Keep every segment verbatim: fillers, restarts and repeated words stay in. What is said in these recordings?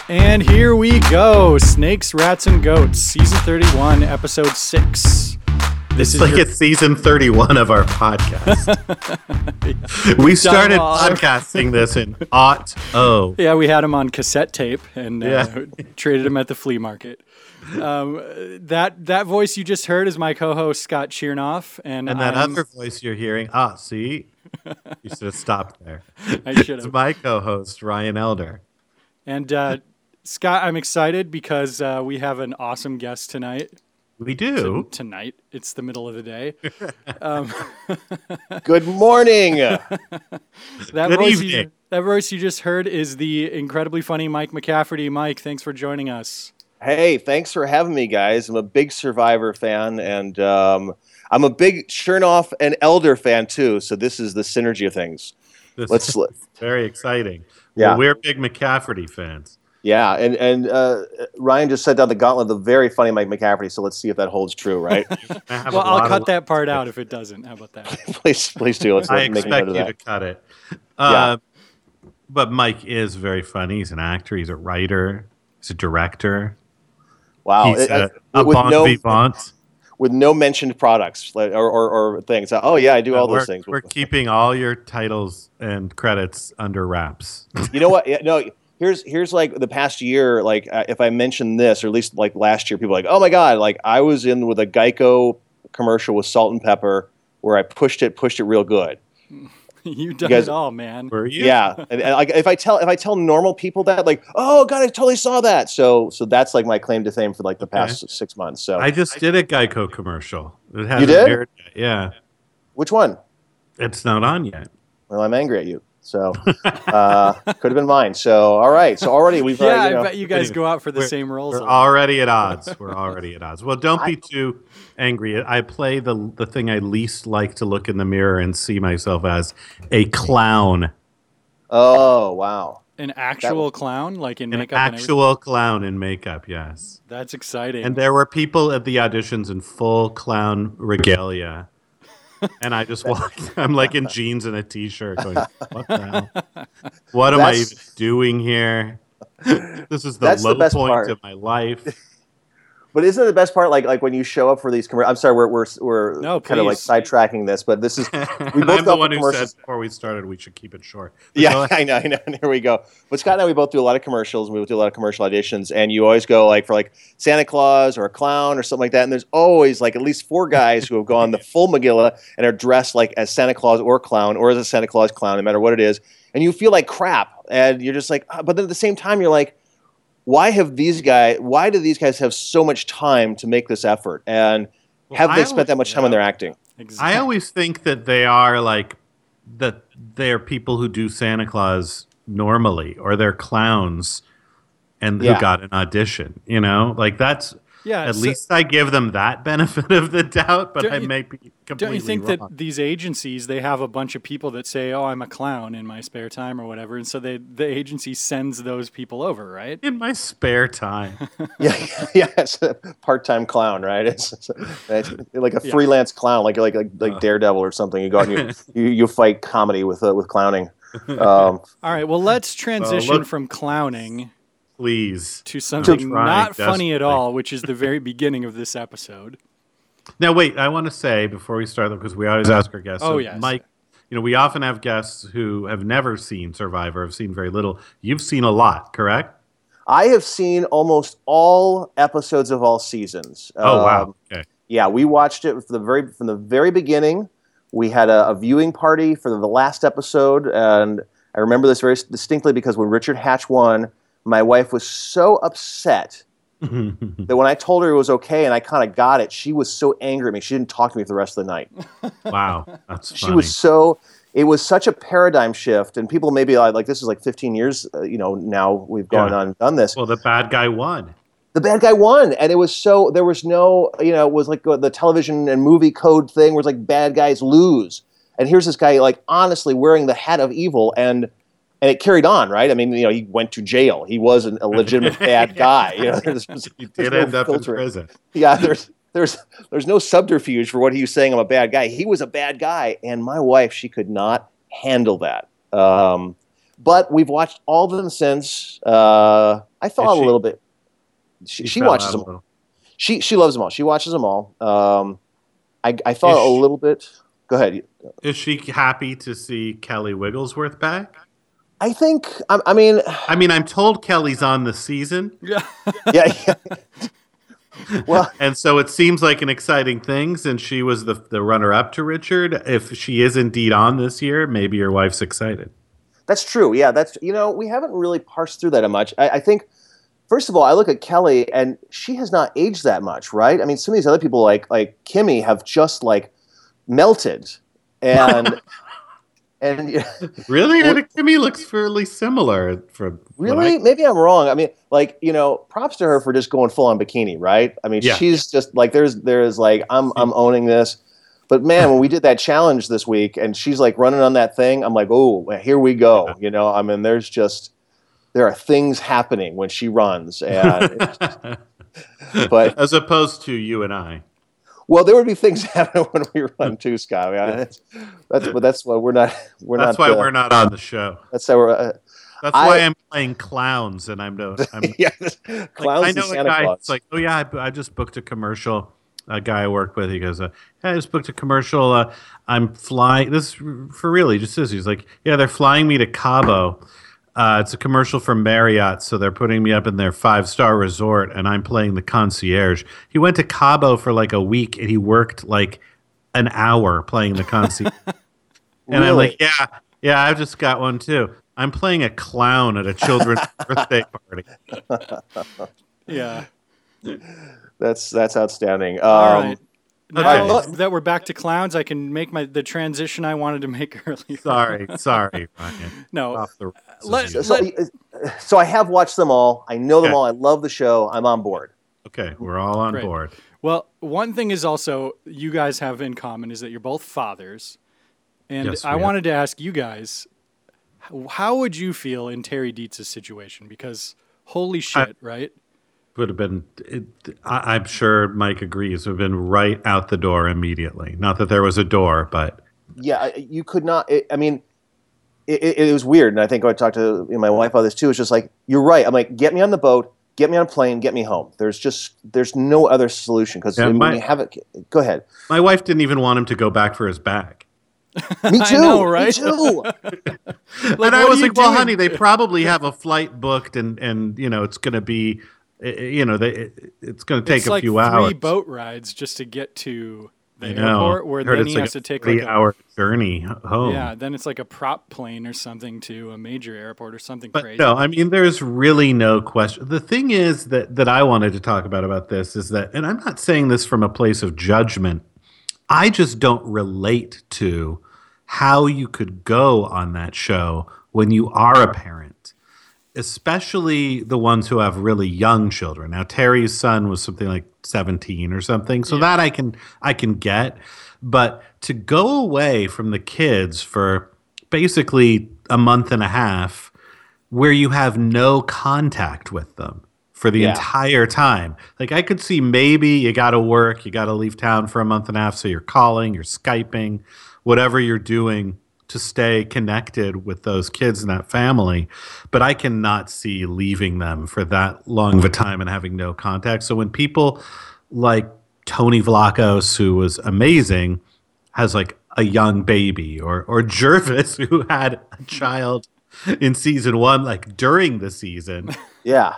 And here we go. Snakes, Rats, and Goats, Season thirty-one, Episode six. This is like your... it's Season thirty-one of our podcast. yeah. We started podcasting this in aught oh. Yeah, we had him on cassette tape and uh, yeah. traded him at the flea market. Um, that that voice you just heard is my co-host, Scott Chernoff. And, and that I'm... other voice you're hearing, ah, see? You should have stopped there. I should have. It's my co-host, Ryan Elder. And uh, Scott, I'm excited because uh, we have an awesome guest tonight. We do. T- tonight. It's the middle of the day. Um, Good morning. that Good voice evening. You, that voice you just heard is the incredibly funny Mike McCafferty. Mike, thanks for joining us. Hey, thanks for having me, guys. I'm a big Survivor fan, and um, I'm a big Chernoff and Elder fan, too, so this is the synergy of things. This Let's is very exciting. Yeah. Well, we're big McCafferty fans. Yeah, and, and uh, Ryan just set down the gauntlet, the very funny Mike McCafferty, so let's see if that holds true, right? Well, I'll cut that part out if it doesn't. How about that? please, please do. Let's I make expect a note you of to that. cut it. Uh, yeah. But Mike is very funny. He's an actor. He's a writer. He's a director. Wow. He's It, a, uh, a with bon no, vivant. With no mentioned products like, or, or, or things. Oh, yeah, I do all we're, those things. We're keeping all your titles and credits under wraps. You know what? Yeah, no, here's here's like the past year, like uh, if I mention this, or at least like last year, people are like, oh my God, like I was in with a Geico commercial with salt and pepper where I pushed it, pushed it real good. You done you guys, it all, man. Were you? Yeah, and, and like if I tell if I tell normal people that, like, oh God, I totally saw that. So so that's like my claim to fame for like the past okay. six months. So I just did a Geico commercial. It hasn't you did? aired yet. Yeah. Which one? It's not on yet. Well, I'm angry at you. So uh, could have been mine. So all right. So already we've yeah. already, you know, I bet you guys go out for the same roles. We're already at odds. We're already at odds. Well, don't be too angry. I play the the thing I least like to look in the mirror and see myself as a clown. Oh wow! An actual was, clown, like in an makeup. An actual and clown in makeup. Yes. That's exciting. And there were people at the auditions in full clown regalia. And I just walked. I'm like in jeans and a t-shirt, going, "What the hell? What am I even doing here? This is the low the point part. of my life." But isn't it the best part, like like when you show up for these commercials? I'm sorry, we're we're we're no, kind of like sidetracking this, but this is we both I'm the one who who said before we started we should keep it short. But yeah, I know, I know. And here we go. But Scott and I, we both do a lot of commercials, and we do a lot of commercial auditions, and you always go like for like Santa Claus or a clown or something like that, and there's always like at least four guys who have gone the full Megillah and are dressed like as Santa Claus or clown or as a Santa Claus clown, no matter what it is, and you feel like crap, and you're just like, oh, but then at the same time, you're like, why have these guys? Why do these guys have so much time to make this effort? And well, have they I spent always, that much time yeah. on their acting? Exactly. I always think that they are like that. They are people who do Santa Claus normally, or they're clowns, and yeah. who got an audition. You know, like that's. Yeah, At so, least I give them that benefit of the doubt, but I you, may be completely Don't you think wrong. that these agencies, they have a bunch of people that say, oh, I'm a clown in my spare time or whatever, and so they the agency sends those people over, right? In my spare time. yeah, yeah, it's a part-time clown, right? It's, it's, it's like a freelance yeah. clown, like like like, like uh, Daredevil or something. You go out and you, you, you fight comedy with uh, with clowning. Um, All right, well, let's transition uh, look, from clowning... Please. To something not funny at all, which is the very beginning of this episode. Now, wait, I want to say before we start, because we always ask our guests. Oh, so yes. Mike, you know, we often have guests who have never seen Survivor, have seen very little. You've seen a lot, correct? I have seen almost all episodes of all seasons. Oh, um, wow. Okay. Yeah, we watched it from the very, from the very beginning. We had a, a viewing party for the last episode, and I remember this very distinctly because when Richard Hatch won, my wife was so upset that when I told her it was okay and I kind of got it, she was so angry at me. She didn't talk to me for the rest of the night. Wow, that's funny. She was so, it was such a paradigm shift. And people maybe like, like this is like fifteen years, uh, you know, now we've gone yeah. on and done this. Well, the bad guy won. The bad guy won. And it was so, there was no, you know, it was like the television and movie code thing where it's like bad guys lose. And here's this guy like honestly wearing the hat of evil and And it carried on, right? I mean, you know, he went to jail. He wasn't a legitimate bad guy. You know, there's, there's he did no end up filtering. in prison. Yeah, there's there's there's no subterfuge for what he was saying. I'm a bad guy. He was a bad guy, and my wife, she could not handle that. Um, but we've watched all of them since. Uh, I thought she, a little bit. She, she watches them. All. She she loves them all. She watches them all. Um, I I thought she, a little bit. Go ahead. Is she happy to see Kelly Wigglesworth back? I think. I, I mean. I mean, I'm told Kelly's on the season. Yeah. yeah. yeah. Well, and so it seems like an exciting thing since she was the the runner up to Richard. If she is indeed on this year, maybe your wife's excited. That's true. Yeah, that's you know we haven't really parsed through that much. I, I think. First of all, I look at Kelly, and she has not aged that much, right? I mean, some of these other people, like like Kimmy, have just like melted, and and yeah. Really, well, Kimmy looks fairly similar. For really, I... maybe I'm wrong. I mean, like you know, props to her for just going full on bikini, right? I mean, yeah. she's just like there's there's like I'm I'm owning this, but man, when we did that challenge this week, and she's like running on that thing, I'm like, oh, here we go. Yeah. You know, I mean, there's just. There are things happening when she runs, and but as opposed to you and I. Well, there would be things happening when we run too, Scott. I mean, that's, that's but that's why we're not. We're that's not. why uh, we're not on the show. That's why we're. Uh, that's I, why I'm playing clowns, and I'm no. I'm, yeah, like, clowns. I know and Santa a guy. Claus. It's like, oh yeah, I, I just booked a commercial. A guy I work with, he goes, uh, "Yeah, I just booked a commercial. Uh, I'm flying. This for real." He just says, he's like, "Yeah, they're flying me to Cabo." Uh, it's a commercial from Marriott, so they're putting me up in their five-star resort, and I'm playing the concierge. He went to Cabo for like a week, and he worked like an hour playing the concierge. And really? I'm like, yeah, yeah, I've just got one too. I'm playing a clown at a children's birthday party. Yeah, that's that's outstanding. Um, All right. Now okay. that we're back to clowns, I can make my the transition I wanted to make earlier. Sorry, sorry, Ryan. No. Off the let, so, so, so I have watched them all. I know them yeah. all. I love the show. I'm on board. Okay, we're all on Great. board. Well, one thing is also you guys have in common is that you're both fathers. And yes, I have. wanted to ask you guys, how would you feel in Terry Dietz's situation? Because holy shit, I, right? Would have been, it, I, I'm sure Mike agrees, would have been right out the door immediately. Not that there was a door, but. Yeah, you could not, it, I mean, it, it, it was weird. And I think I talked to you know, my wife about this too. It's just like, you're right. I'm like, get me on the boat, get me on a plane, get me home. There's just, there's no other solution. Because yeah, when you have it, go ahead. My wife didn't even want him to go back for his bag. Me too. I know, right? Me too. Like, and I was like, well, honey, they probably have a flight booked and, and you know, it's going to be, you know, they, it, it's going to take it's a like few three hours. three boat rides just to get to the I know. airport, where then he like has to take a like a hour journey home. Yeah, then it's like a prop plane or something to a major airport or something but crazy. No, I mean, there's really no question. The thing is that that I wanted to talk about about this is that, and I'm not saying this from a place of judgment. I just don't relate to how you could go on that show when you are a parent, especially the ones who have really young children. Now, Terry's son was something like seventeen or something, so yeah. that I can I can get. But to go away from the kids for basically a month and a half where you have no contact with them for the yeah. entire time. Like, I could see maybe you got to work, you got to leave town for a month and a half, so you're calling, you're Skyping, whatever you're doing to stay connected with those kids and that family. But I cannot see leaving them for that long of a time and having no contact. So when people like Tony Vlachos, who was amazing, has like a young baby, or or Jervis, who had a child in season one, like during the season. Yeah.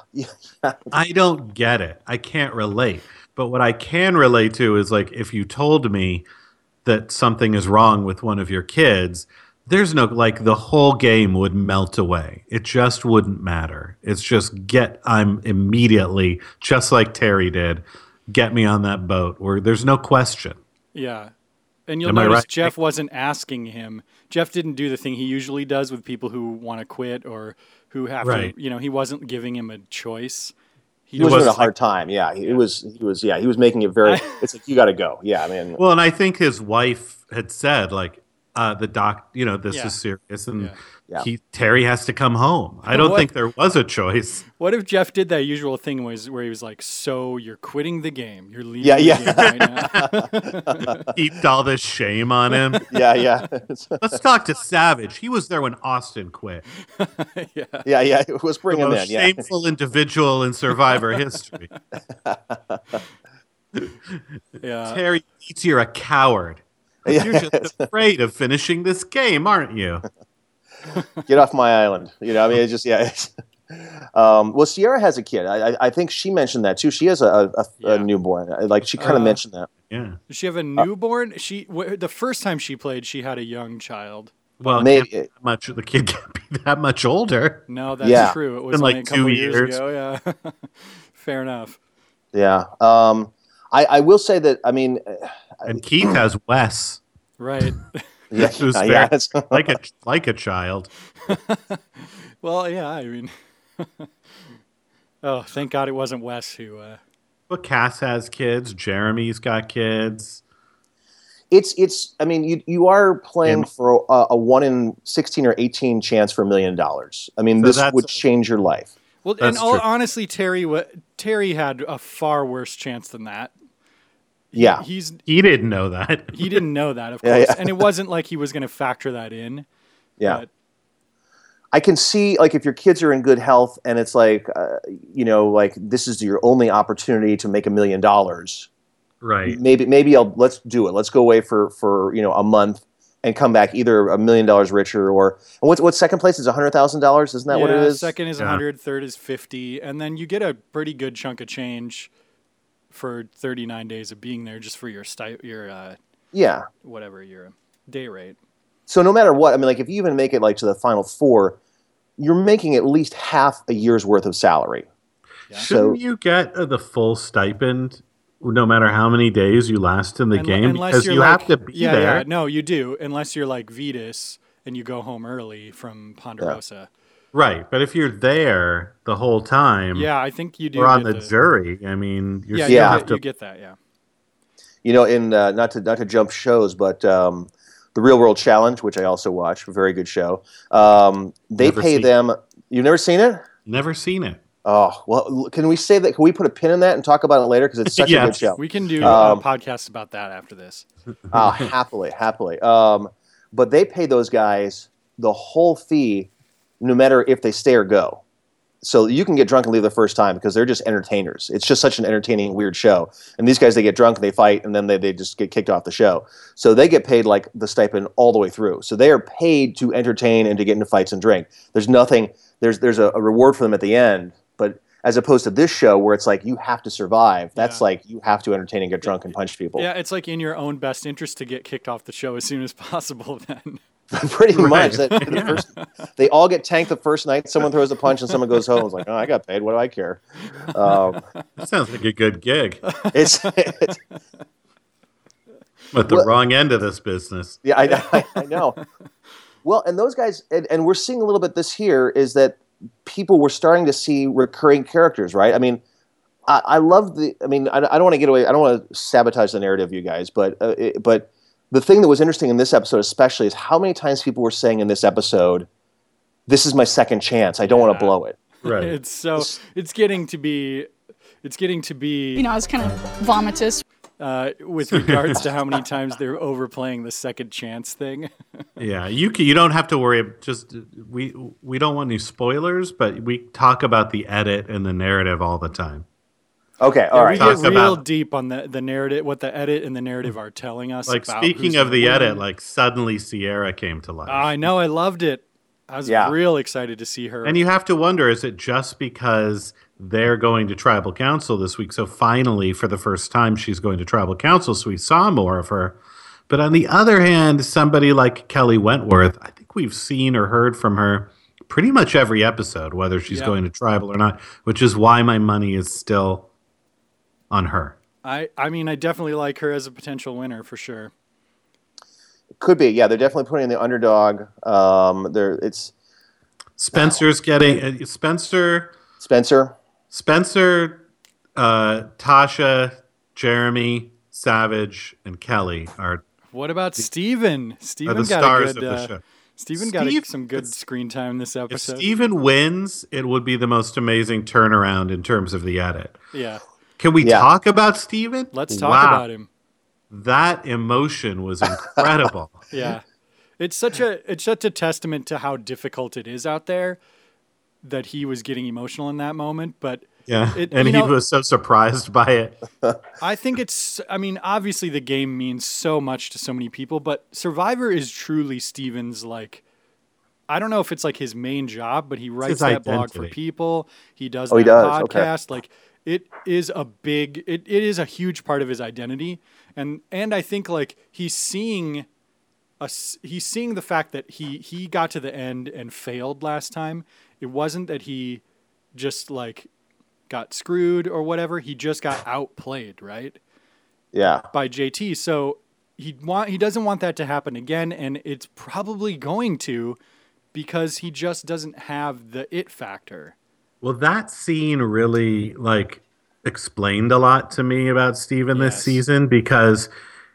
I don't get it. I can't relate. But what I can relate to is, like, if you told me that something is wrong with one of your kids, there's no, like, the whole game would melt away. It just wouldn't matter. It's just get, I'm immediately, just like Terry did, get me on that boat, where there's no question. Yeah. And you'll Am I notice right? Jeff wasn't asking him. Jeff didn't do the thing he usually does with people who want to quit or who have right. to, you know, he wasn't giving him a choice. He, he was having a hard time. Yeah. He, yeah. it was, he was, yeah, he was making it very, it's like, you got to go. Yeah. I mean, well, and I think his wife had said, like, uh, the doc, you know, this Yeah. is serious, and Yeah. Yeah. he Terry has to come home. I don't What? think there was a choice. What if Jeff did that usual thing was where he was like, "So you're quitting the game? You're leaving Yeah, the yeah. game right now?" Heaped all this shame on him. Yeah, yeah. Let's talk to Savage. He was there when Austin quit. yeah. yeah, yeah. Let's bring The him most in. Yeah. shameful individual in Survivor history. Yeah. Terry Dietz, you're a coward. Yeah. You're just afraid of finishing this game, aren't you? Get off my island. You know, I mean, it's just, yeah. It's, um, well, Sierra has a kid. I, I, I think she mentioned that too. She has a, a, a Yeah. newborn. Like, she kind of Uh, mentioned that. Yeah. Does she have a newborn? She w- the first time she played, she had a young child. Well, it Maybe- can't be that much. The kid can't be that much older. No, that's Yeah. true. It was Been only like a couple two years, years. ago. Yeah. Fair enough. Yeah. Um, I, I will say that, I mean, uh, And Keith has Wes, Right. yeah, It was yeah, fair. it's- like a like a child. Well, yeah. I mean, oh, thank God it wasn't Wes who. Uh, But Cass has kids. Jeremy's got kids. it's, it's, I mean, you, you are playing And- for a, a one in sixteen or eighteen chance for a million dollars. I mean, So this that's- would change your life. well, That's and all, true. honestly, Terry, wa- Terry had a far worse chance than that. Yeah. He's He didn't know that. he didn't know that, of Yeah, course, yeah. and it wasn't like he was going to factor that in. Yeah. But, I can see, like, if your kids are in good health and it's like, uh, you know, like this is your only opportunity to make a million dollars. Right. Maybe, maybe I'll let's do it. Let's go away for for you know a month and come back either a million dollars richer or and what's what's second place is a hundred thousand dollars. Isn't that yeah, what it is? second is Yeah. one hundred, third is fifty, and then you get a pretty good chunk of change for thirty-nine days of being there just for your sti- your uh, Yeah. whatever your day rate. So no matter what, I mean, like if you even make it like to the final four, you're making at least half a year's worth of salary. Yeah. Shouldn't So- you get uh, the full stipend no matter how many days you last in the Unle- game? unless Because you're you like, have to be yeah, there. Yeah, no, you do, unless you're like Vetus and you go home early from Ponderosa. Right. But if you're there the whole time Yeah, I think you do. or on get the jury, I mean, you're Yeah, still you, have get, to you get that. Yeah. You know, in uh, not to not to jump shows, but um, the Real World Challenge, which I also watch, a very good show. Um, they Never pay seen them. You've never seen it? never seen it. Oh well, can we say that? Can we put a pin in that and talk about it later? Because it's such a good Yes. show. We can do Um, a podcast about that after this. Oh, happily, happily. Um, but they pay those guys the whole fee, no matter if they stay or go. So you can get drunk and leave the first time because they're just entertainers. It's just such an entertaining, weird show. And these guys, they get drunk and they fight, and then they, they just get kicked off the show. So they get paid like the stipend all the way through. So they are paid to entertain and to get into fights and drink. There's nothing. There's there's a, a reward for them at the end, but as opposed to this show where it's like you have to survive. That's Yeah. like you have to entertain and get drunk and punch people. Yeah, it's like in your own best interest to get kicked off the show as soon as possible. Then. Pretty Right. much. That, the first, they all get tanked the first night. Someone throws a punch and someone goes home. It's like, oh, I got paid. What do I care? Um, That sounds like a good gig. it's, it's But the Well- wrong end of this business. yeah, I, I, I know. Well, and those guys, and, and we're seeing a little bit this here is that people were starting to see recurring characters, right? I mean, I, I love the. I mean, I, I don't want to get away. I don't want to sabotage the narrative, you guys, but uh, it, but the thing that was interesting in this episode, especially, is how many times people were saying in this episode, "This is my second chance. I don't want Yeah. to blow it." Right. It's so it's getting to be it's getting to be You know, I was kind of vomitous. uh, with regards to how many times they're overplaying the second chance thing. Yeah, you can, you don't have to worry. Just we we don't want any spoilers, but we talk about the edit and the narrative all the time. Okay, all Yeah, right. we Talk get real about- deep on the, the narrative, what the edit and the narrative are telling us. Like about speaking who's of gonna the win. edit, like suddenly Sierra came to life. I know, I loved it. I was Yeah. real excited to see her. And you have to wonder, is it just because they're going to tribal council this week? So finally, for the first time, she's going to tribal council. So we saw more of her. But on the other hand, somebody like Kelly Wentworth, I think we've seen or heard from her pretty much every episode, whether she's Yeah. going to tribal or not, which is why my money is still on her. I, I mean, I definitely like her as a potential winner for sure. Could be, yeah. They're definitely putting in the underdog. Um, there, it's Spencer's getting uh, Spencer, Spencer. Spencer, uh, Tasha, Jeremy, Savage, and Kelly are what about Steven? Steven the got stars a good. of the Uh, show. Steven got a, Steve- some good screen time this If episode. Steven wins, it would be the most amazing turnaround in terms of the edit. Yeah, Can we Yeah. talk about Steven? let's talk Wow. about him. That emotion was incredible. Yeah, it's such a it's such a testament to how difficult it is out there that he was getting emotional in that moment. But Yeah, It- and you he know- was so surprised by it. I think it's, I mean, obviously the game means so much to so many people, but Survivor is truly Steven's, like, I don't know if it's like his main job, but he writes his that blog for identity. people. He does Oh, that he does? Okay. podcast. Like, it is a big, it, it is a huge part of his identity. And, and I think like he's seeing a, s- he's seeing the fact that he, he got to the end and failed last time. It wasn't that he just like got screwed or whatever. He just got outplayed, right? Yeah. By J T. So he want he doesn't want that to happen again, and it's probably going to because he just doesn't have the it factor. Well, that scene really like explained a lot to me about Steven this Yes. season because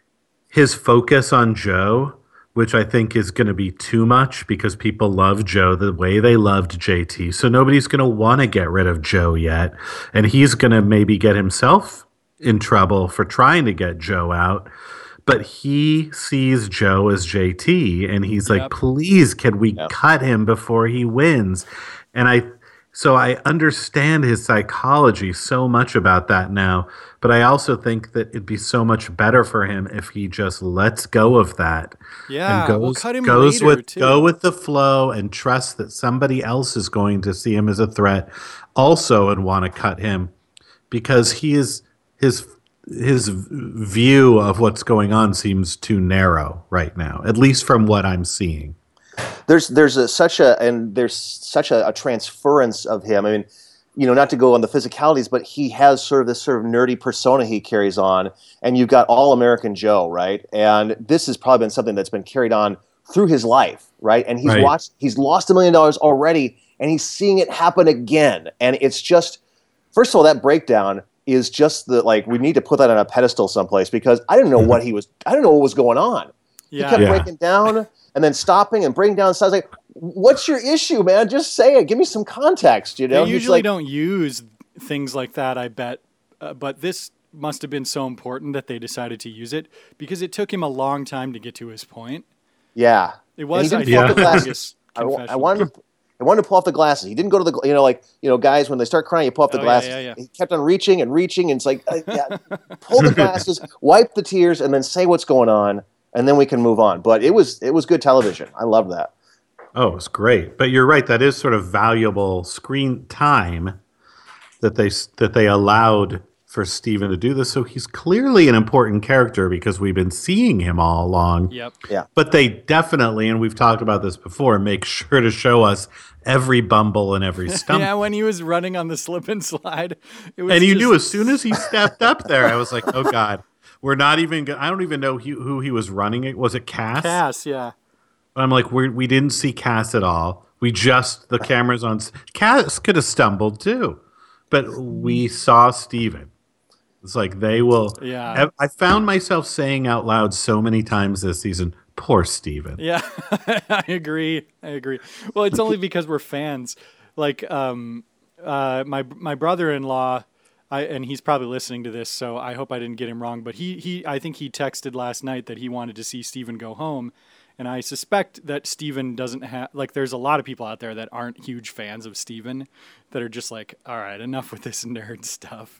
his focus on Joe, which I think is going to be too much because people love Joe the way they loved J T. So nobody's going to want to get rid of Joe yet. And he's going to maybe get himself in trouble for trying to get Joe out. But he sees Joe as J T and he's like, Yep. please, can we Yep. cut him before he wins? And I, so I understand his psychology so much about that now. But I also think that it'd be so much better for him if he just lets go of that. Yeah, and goes, we'll cut him goes later with too. go with the flow and trust that somebody else is going to see him as a threat also and want to cut him because he is his his view of what's going on seems too narrow right now, at least from what I'm seeing. There's there's a, such a and there's such a, a transference of him. I mean, you know, not to go on the physicalities, but he has sort of this sort of nerdy persona he carries on, and you've got All American Joe, right? And this has probably been something that's been carried on through his life, right? And he's Right. watched, he's lost a million dollars already, and he's seeing it happen again. And it's just, first of all, that breakdown is just the like we need to put that on a pedestal someplace because I didn't know what he was, I didn't know what was going on. Yeah. He kept Yeah. breaking down and then stopping and breaking down. So I was like, what's your issue, man? Just say it. Give me some context, you know? They He's usually like, don't use things like that, I bet. Uh, but this must have been so important that they decided to use it because it took him a long time to get to his point. yeah. It was, And I he didn't think, pull the the glasses. biggest I, wa- I confession. wanted to, I wanted to pull off the glasses. He didn't go to the, you know, like, you know, guys, when they start crying, you pull off the Oh, yeah, glasses. yeah, yeah. He kept on reaching and reaching. And it's like, uh, yeah, pull the glasses, wipe the tears, and then say what's going on. And then we can move on. But it was, it was good television. I love that. Oh, it's great. But you're right. That is sort of valuable screen time that they that they allowed for Steven to do this. So he's clearly an important character because we've been seeing him all along. Yep. But they definitely, and we've talked about this before, make sure to show us every bumble and every stumble. Yeah, when he was running on the slip and slide, it was And you just- knew as soon as he stepped up there, I was like, oh, God. We're not even go- I don't even know who, who he was running it. Was it Cass? Cass, yeah. But I'm like, we we didn't see Cass at all. We just, the camera's on. Cass could have stumbled too. But we saw Steven. It's like they will. Yeah. I, I found myself saying out loud so many times this season, poor Steven. Yeah, I agree. I agree. Well, it's only because we're fans. Like, um, uh, my my brother-in-law, I and he's probably listening to this, so I hope I didn't get him wrong. But he he, I think he texted last night that he wanted to see Steven go home, and I suspect that Steven doesn't have like. There's a lot of people out there that aren't huge fans of Steven, that are just like, all right, enough with this nerd stuff.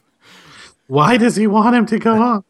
Why does he want him to go home?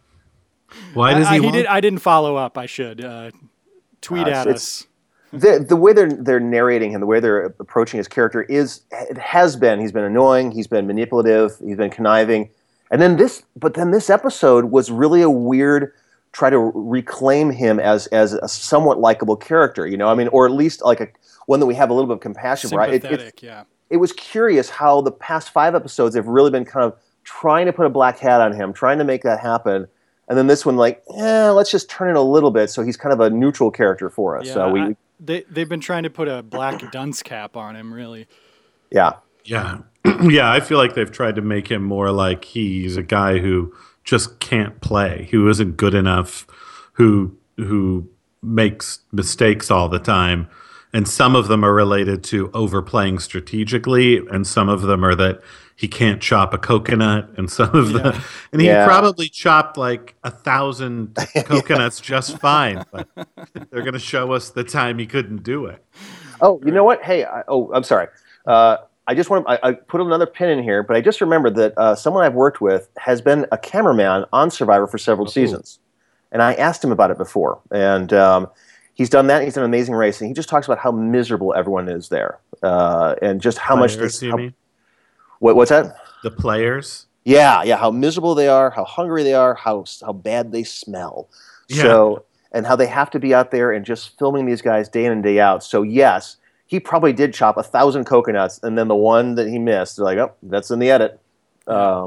Why does I, he I, want? did. I didn't follow up. I should uh, tweet Uh, at it's- us. The, the way they're they're narrating him, the way they're approaching his character is it has been. He's been annoying. He's been manipulative. He's been conniving. And then this, but then this episode was really a weird try to reclaim him as as a somewhat likable character. You know, I mean, or at least like a one that we have a little bit of compassion for. Right? It, Sympathetic, it, yeah. it was curious how the past five episodes have really been kind of trying to put a black hat on him, trying to make that happen. And then this one, like, yeah, let's just turn it a little bit. So he's kind of a neutral character for us. Yeah, so we, I- they they've been trying to put a black dunce cap on him, really. yeah. Yeah. Yeah, I feel like they've tried to make him more like he's a guy who just can't play, who isn't good enough, who who makes mistakes all the time, and some of them are related to overplaying strategically, and some of them are that he can't chop a coconut, and some of Yeah. the and he Yeah. probably chopped like a thousand coconuts just fine, but they're going to show us the time he couldn't do it. Oh, you know what? Hey, I, oh, I'm sorry. Uh, I just want to, I, I put another pin in here, but I just remembered that uh, someone I've worked with has been a cameraman on Survivor for several Oh. seasons. And I asked him about it before. And um, he's done that. He's done Amazing Race. And he just talks about how miserable everyone is there. Uh, and just how much Players, they, you how, mean? what, what's that? The players? Yeah, yeah, how miserable they are, how hungry they are, how how bad they smell. Yeah. So, and how they have to be out there and just filming these guys day in and day out. So, yes, he probably did chop a thousand coconuts, and then the one that he missed, they're like, oh, that's in the edit. Um,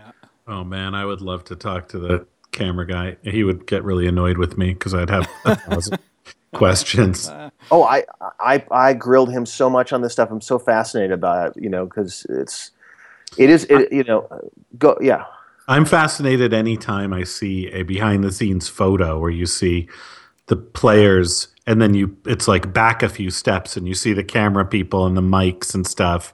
Oh man, I would love to talk to the camera guy. He would get really annoyed with me because I'd have a thousand questions. oh, I, I I grilled him so much on this stuff. I'm so fascinated by it, you know, because it's it is it, you know, go yeah. I'm fascinated anytime I see a behind the scenes photo where you see the players and then you it's like back a few steps and you see the camera people and the mics and stuff.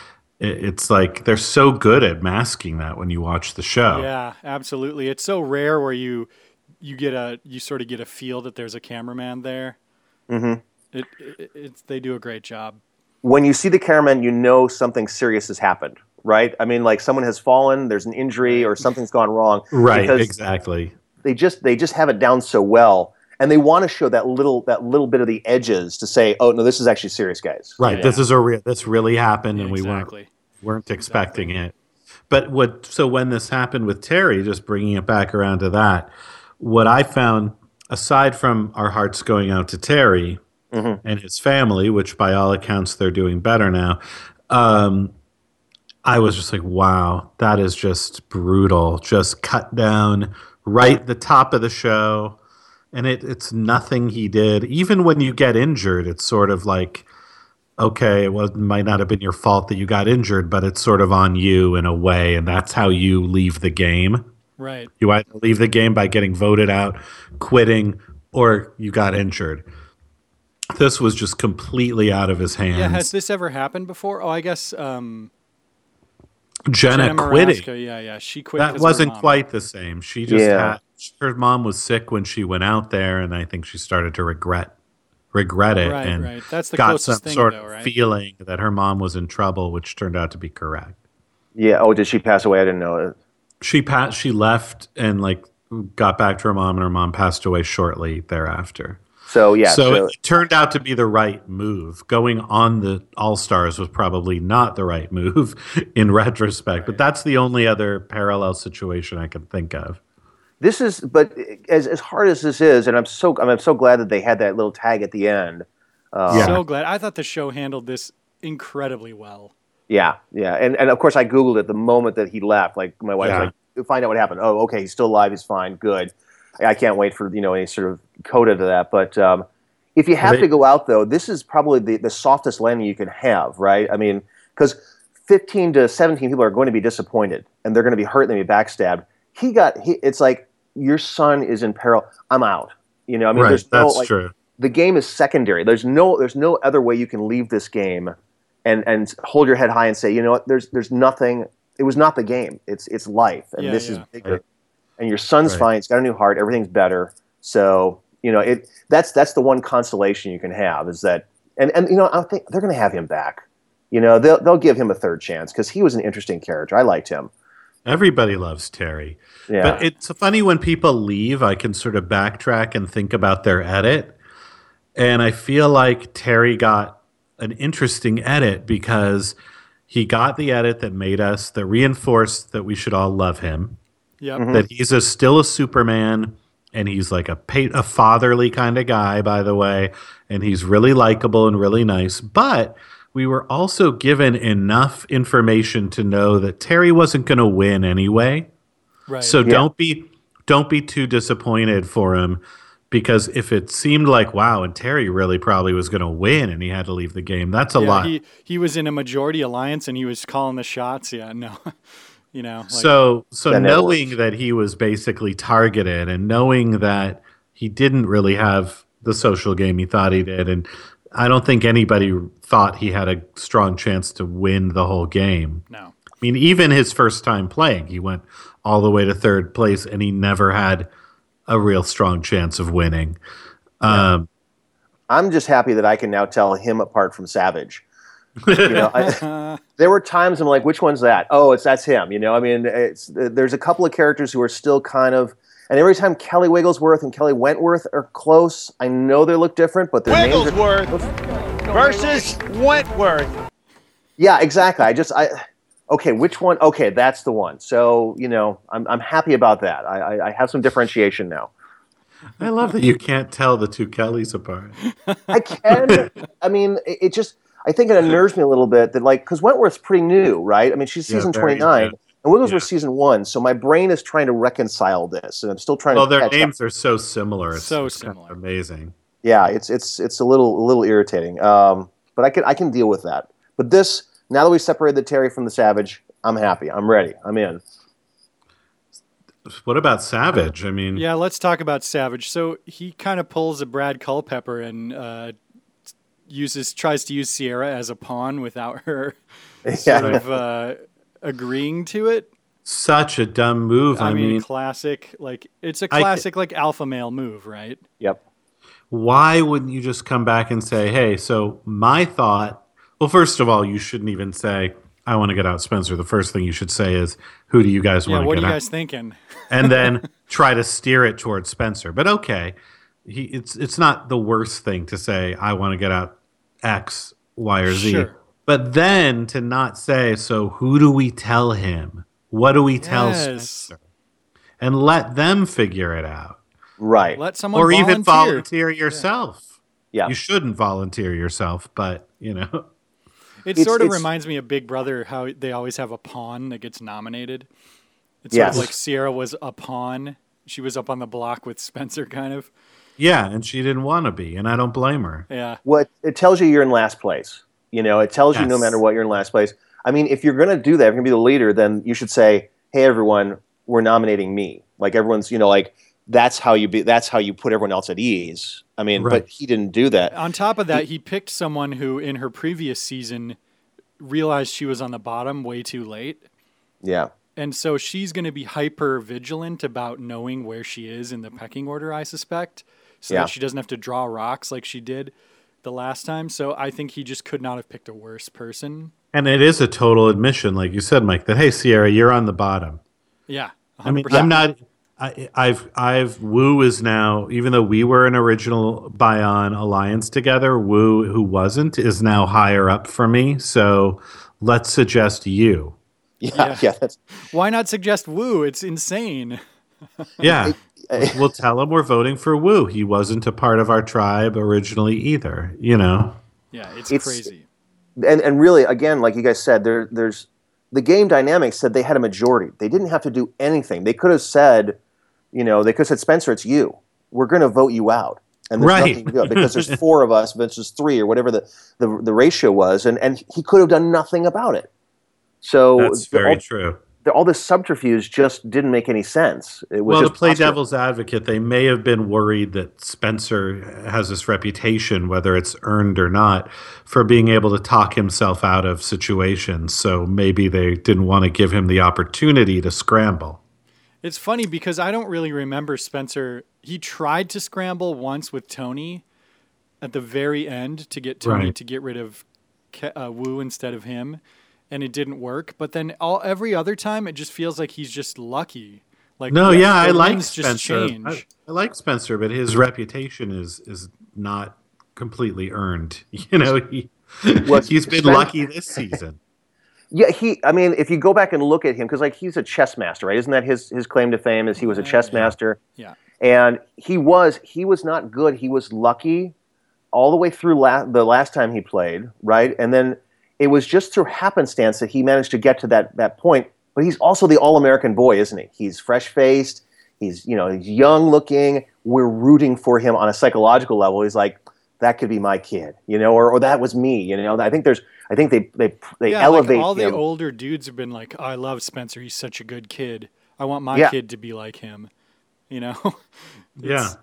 It, it's like they're so good at masking that when you watch the show. Yeah, absolutely. It's so rare where you you get a you sort of get a feel that there's a cameraman there. Mm-hmm. It, it it's they do a great job. When you see the cameraman, you know something serious has happened, right? I mean, like someone has fallen, there's an injury, or something's gone wrong. Right, because exactly. They just they just have it down so well, and they want to show that little that little bit of the edges to say, oh no, this is actually serious, guys. Right, Yeah. this is a real this really happened, Yeah, and we weren't exactly. weren't expecting it. But what so when this happened with Terry, just bringing it back around to that, what I found aside from our hearts going out to Terry Mm-hmm. and his family, which by all accounts they're doing better now, um, I was just like, wow, that is just brutal. Just cut down right the top of the show, and it it's nothing he did. Even when you get injured, it's sort of like, okay, it was, might not have been your fault that you got injured, but it's sort of on you in a way, and that's how you leave the game. Right. You either leave the game by getting voted out, quitting, or you got injured. This was just completely out of his hands. Yeah, has this ever happened before? Oh, I guess um, Jenna, Jenna quitting. Maraska, yeah, yeah, she quit. That 'cause of her wasn't mom. quite the same. She just Yeah. had her mom was sick when she went out there, and I think she started to regret regret it Right, and right. That's the got closest some thing, sort though, of right? feeling that her mom was in trouble, which turned out to be correct. Yeah. Oh, did she pass away? I didn't know it. She passed. She left and like got back to her mom, and her mom passed away shortly thereafter. So yeah. so, So, it turned out to be the right move. Going on the All Stars was probably not the right move in retrospect, but that's the only other parallel situation I can think of. this is, but as as hard as this is, and I'm so I'm so glad that they had that little tag at the end. Uh, Yeah. So glad. I thought the show handled this incredibly well. Yeah, yeah, and and of course I googled it the moment that he left. Like my wife Yeah. was like, "Find out what happened." Oh, okay, he's still alive. He's fine. Good. I, I can't wait for you know any sort of coda to that. But um, if you have They- to go out though, this is probably the the softest landing you can have, right? I mean, because fifteen to seventeen people are going to be disappointed and they're going to be hurt and they're going to be backstabbed. He got. He, it's like your son is in peril. I'm out. You know. I mean, right, there's no that's like, true. the game is secondary. There's no there's no other way you can leave this game and and hold your head high and say, you know what, there's there's nothing. It was not the game. It's it's life, and Yeah, this is yeah. bigger. Right. And your son's Right. fine. He's got a new heart. Everything's better. So you know it. That's that's the one consolation you can have is that. And and you know I think they're going to have him back. You know they'll they'll give him a third chance because he was an interesting character. I liked him. Everybody loves Terry. Yeah. But it's funny when people leave, I can sort of backtrack and think about their edit. And I feel like Terry got an interesting edit because he got the edit that made us, that reinforced that we should all love him, Yep. Mhm. that he's a, still a Superman, and he's like a, pa- a fatherly kind of guy, by the way, and he's really likable and really nice. But we were also given enough information to know that Terry wasn't going to win anyway. Right. So Yeah. don't be don't be too disappointed for him, because if it seemed like wow, and Terry really probably was going to win and he had to leave the game, that's a yeah, lot. He he was in a majority alliance and he was calling the shots. Yeah, no, you know. Like, so so That never knowing works. that he was basically targeted and knowing that he didn't really have the social game he thought he did, and I don't think anybody thought he had a strong chance to win the whole game. No. I mean, even his first time playing, he went all the way to third place, and he never had a real strong chance of winning. Yeah. Um, I'm just happy that I can now tell him apart from Savage. You know, I, there were times I'm like, which one's that? Oh, it's that's him. You know, I mean, it's there's a couple of characters who are still kind of, and every time Kelly Wigglesworth and Kelly Wentworth are close, I know they look different, but their Wigglesworth names are versus Wentworth. Yeah, exactly. I just I okay, which one? Okay, that's the one. So you know, I'm I'm happy about that. I I, I have some differentiation now. I love that you can't tell the two Kellys apart. I can. I mean, it, it just. I think it unnerves me a little bit that, like, because Wentworth's pretty new, right? I mean, she's season yeah, twenty-nine, new. and Wigglesworth's Yeah. season one. So my brain is trying to reconcile this, and I'm still trying Well, to. their catch names up. are so similar. It's, So it's kind of similar. amazing. Yeah, it's it's it's a little a little irritating. Um, but I can I can deal with that. But this, now that we separated the Terry from the Savage, I'm happy. I'm ready. I'm in. What about Savage? I mean, Yeah, let's talk about Savage. So he kind of pulls a Brad Culpepper and uh, uses tries to use Sierra as a pawn without her sort Yeah. of uh, agreeing to it. such a dumb move. I, I, mean, mean, classic. Like it's a I- classic like alpha male move, right? Yep. why wouldn't you just come back and say, hey, so my thought, well, first of all, you shouldn't even say, I want to get out Spencer. The first thing you should say is, who do you guys Yeah. want to What get are you out? guys thinking? And then try to steer it towards Spencer. But okay, he, it's it's not the worst thing to say, I want to get out X, Y, or Z. Sure. But then to not say, so who do we tell him? What do we tell Yes. Spencer? And let them figure it out. Right. Let someone Or even volunteer. volunteer yourself. Yeah. You shouldn't volunteer yourself, but, you know. It It's- sort of it's- reminds me of Big Brother, how they always have a pawn that gets nominated. It's Yes. sort of like Sierra was a pawn. She was up on the block with Spencer, kind of. Yeah, and she didn't want to be, and I don't blame her. Yeah. What it tells you you're in last place. You know, it tells you no Yes. matter what, you're in last place. I mean, if you're going to do that, if you're going to be the leader, then you should say, "Hey, everyone, we're nominating me." Like everyone's, you know, like that's how you be. That's how you put everyone else at ease. I mean, Right. but he didn't do that. On top of that, he picked someone who, in her previous season, realized she was on the bottom way too late. Yeah, And so she's going to be hyper vigilant about knowing where she is in the pecking order, I suspect, so Yeah. that she doesn't have to draw rocks like she did the last time. So I think he just could not have picked a worse person. And it is a total admission, like you said, Mike, that, hey, Sierra, you're on the bottom. Yeah. I mean, one hundred percent. I'm not. I, I've, I've. Woo is now, even though we were an original Bion alliance together, Woo, who wasn't, is now higher up for me. So let's suggest you. yeah, Yeah. yeah. That's Why not suggest Woo? It's insane. Yeah, we'll tell him we're voting for Woo. He wasn't a part of our tribe originally either. You know. Yeah, it's, It's- crazy. and and really, again, like you guys said, there there's the game dynamics said they had a majority. They didn't have to do anything. They could have said, you know, they could have said, Spencer, it's you. We're going to vote you out. And there's Right. nothing to do because there's four of us versus three or whatever the, the, the ratio was. And, and he could have done nothing about it. So That's the- very all, true. the- all this subterfuge just didn't make any sense. It was Well, to just play posturing. devil's advocate, they may have been worried that Spencer has this reputation, whether it's earned or not, for being able to talk himself out of situations. So maybe they didn't want to give him the opportunity to scramble. It's funny because I don't really remember Spencer. He tried to scramble once with Tony at the very end to get Tony Right. to get rid of Ke- uh, Wu instead of him, and it didn't work. But then all every other time, it just feels like he's just lucky. Like No, the- yeah, I the like winds just Spencer. change. I, I like Spencer, but his reputation is is not completely earned. You know, he Well, he's been Spen- lucky this season. Yeah, he. I mean, if you go back and look at him, because like he's a chess master, right? Isn't that his his claim to fame? Is he was a chess master? Yeah. And he was he was not good. He was lucky all the way through la- the last time he played, right? And then it was just through happenstance that he managed to get to that that point. But he's also the all-American boy, isn't he? He's fresh-faced. He's you know he's young-looking. We're rooting for him on a psychological level. He's like, that could be my kid, you know, or or that was me, you know. I think there's I think they they they yeah, elevate like all him. the older dudes have been like, oh, "I love Spencer. He's such a good kid. I want my Yeah. kid to be like him." You know. Yeah. It's-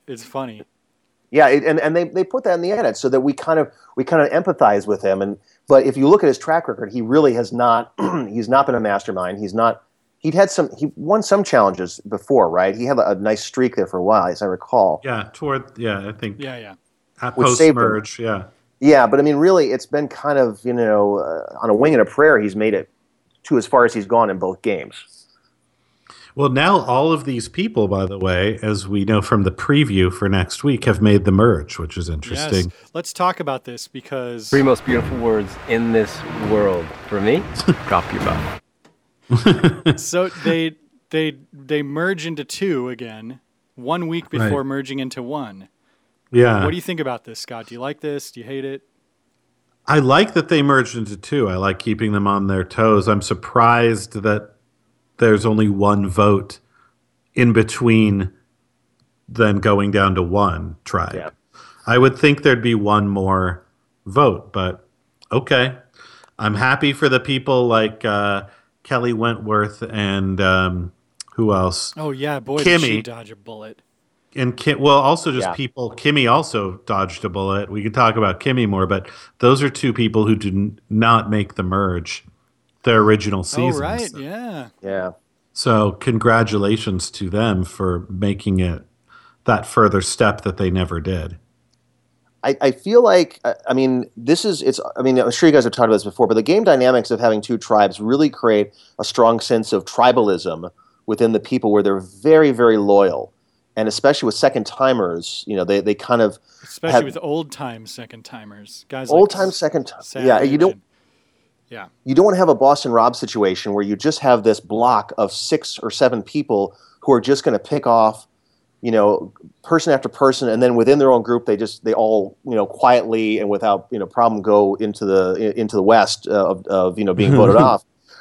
it's funny. Yeah, it, and and they, they put that in the edit so that we kind of we kind of empathize with him. And but if you look at his track record, he really has not. He's not been a mastermind. He's not. He'd had some. He won some challenges before, right? He had a, a nice streak there for a while, as I recall. Yeah, toward yeah, I think. Yeah, yeah. At Which post saved him. merge, yeah. Yeah, but I mean, really, it's been kind of, you know, uh, on a wing and a prayer, he's made it to as far as he's gone in both games. Well, now all of these people, by the way, as we know from the preview for next week, have made the merge, which is interesting. Yes. Let's talk about this because Three most beautiful words in this world for me: drop your butt. so they they they merge into two again one week before Right. merging into one. Yeah. What do you think about this, Scott? Do you like this? Do you hate it? I like that they merged into two. I like keeping them on their toes. I'm surprised that there's only one vote in between then going down to one tribe. Yeah. I would think there'd be one more vote, but okay. I'm happy for the people like uh, Kelly Wentworth and um, who else? Oh yeah, boy, did she Kimmy. dodge a bullet. And Kim, well, also just Yeah. people. Kimmy also dodged a bullet. We could talk about Kimmy more, but those are two people who did not make the merge, their original seasons. Oh right, yeah. Yeah. So congratulations to them for making it that further step that they never did. I, I feel like, I I mean, this is, it's, I mean, I'm sure you guys have talked about this before, but the game dynamics of having two tribes really create a strong sense of tribalism within the people where they're very, very loyal. And especially with second timers, you know, they, they kind of Especially have with old time second timers, guys. old like time second time. Savage Yeah, you don't and- yeah. you don't want to have a Boston Rob situation where you just have this block of six or seven people who are just going to pick off, you know, person after person, and then within their own group, they just they all, you know, quietly and without, you know, problem go into the into the West uh, of, of you know being voted off.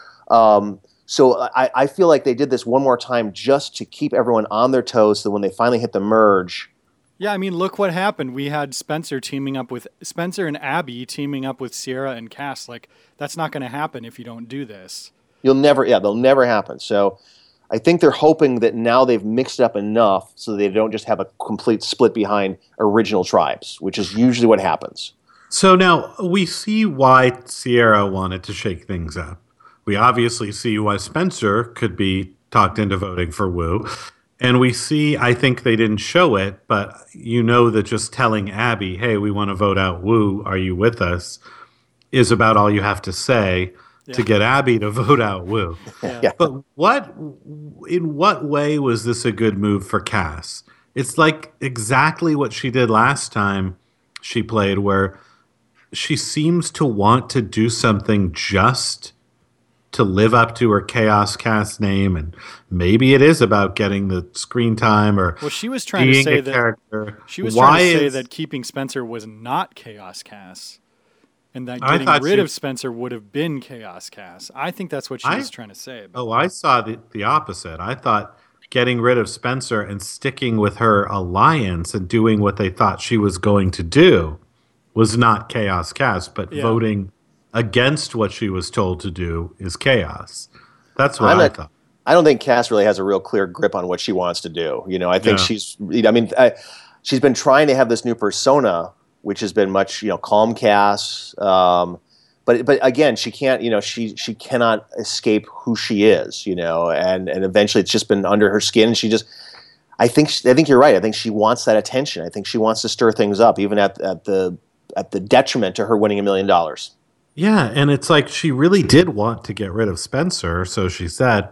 Um, so I, I feel like they did this one more time just to keep everyone on their toes, so that when they finally hit the merge. Yeah, I mean, look what happened. We had Spencer teaming up with Spencer and Abby teaming up with Sierra and Cass. Like, that's not going to happen if you don't do this. You'll never, yeah, they'll never happen. So I think they're hoping that now they've mixed it up enough so they don't just have a complete split behind original tribes, which is usually what happens. So now we see why Sierra wanted to shake things up. We obviously see why Spencer could be talked into voting for Wu. And we see, I think they didn't show it, but you know that just telling Abby, hey, we want to vote out Wu, are you with us, is about all you have to say to Yeah. get Abby to vote out Wu. Yeah. But what, in what way was this a good move for Cass? It's like exactly what she did last time she played, where she seems to want to do something just to live up to her Chaos Cast name, and maybe it is about getting the screen time or Well, she was trying to being say a that character. she was Why trying to say is- that keeping Spencer was not Chaos Cass, and that I getting thought rid she- of Spencer would have been Chaos Cass. I think that's what she I- was trying to say. But Oh, I saw the, the opposite. I thought getting rid of Spencer and sticking with her alliance and doing what they thought she was going to do was not Chaos Cast, but Yeah. voting against what she was told to do is chaos. That's what I'm I not- thought. I don't think Cass really has a real clear grip on what she wants to do. You know, I think Yeah. she's, I mean, I, she's been trying to have this new persona, which has been much, you know, calm Cass. Um, but, but again, she can't, you know, she, she cannot escape who she is, you know, and, and eventually it's just been under her skin. And she just, I think, she, I think you're right. I think she wants that attention. I think she wants to stir things up, even at, at the, at the detriment to her winning a million dollars. Yeah, and it's like she really did want to get rid of Spencer, so she said.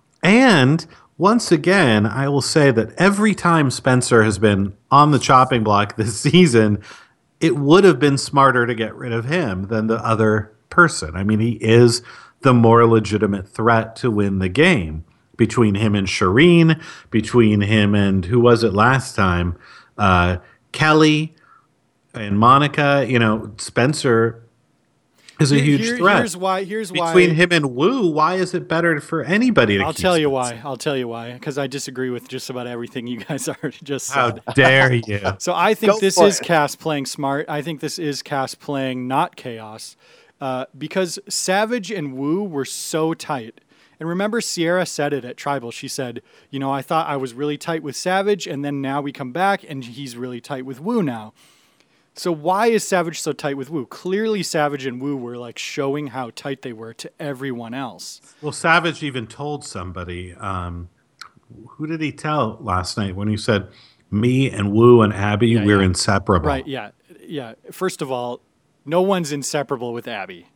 And once again, I will say that every time Spencer has been on the chopping block this season, it would have been smarter to get rid of him than the other person. I mean, he is the more legitimate threat to win the game. Between him and Shireen, between him and, who was it last time? Uh, Kelly and Monica. You know, Spencer is a Here- huge here- threat. Here's why. Here's why. Between him and Wu, why is it better for anybody to I'll keep tell you Spencer? why. I'll tell you why. Because I disagree with just about everything you guys already just How said. dare you? So I think Go this for is it. Cass playing smart. I think this is Cass playing not chaos, uh, because Savage and Wu were so tight, And remember, Sierra said it at Tribal. She said, you know, I thought I was really tight with Savage, and then now we come back, and he's really tight with Wu now. So why is Savage so tight with Wu? Clearly, Savage and Wu were like showing how tight they were to everyone else. Well, Savage even told somebody, um, who did he tell last night when he said, me and Wu and Abby, Yeah, we're yeah. inseparable. Right, yeah. Yeah. First of all, no one's inseparable with Abby.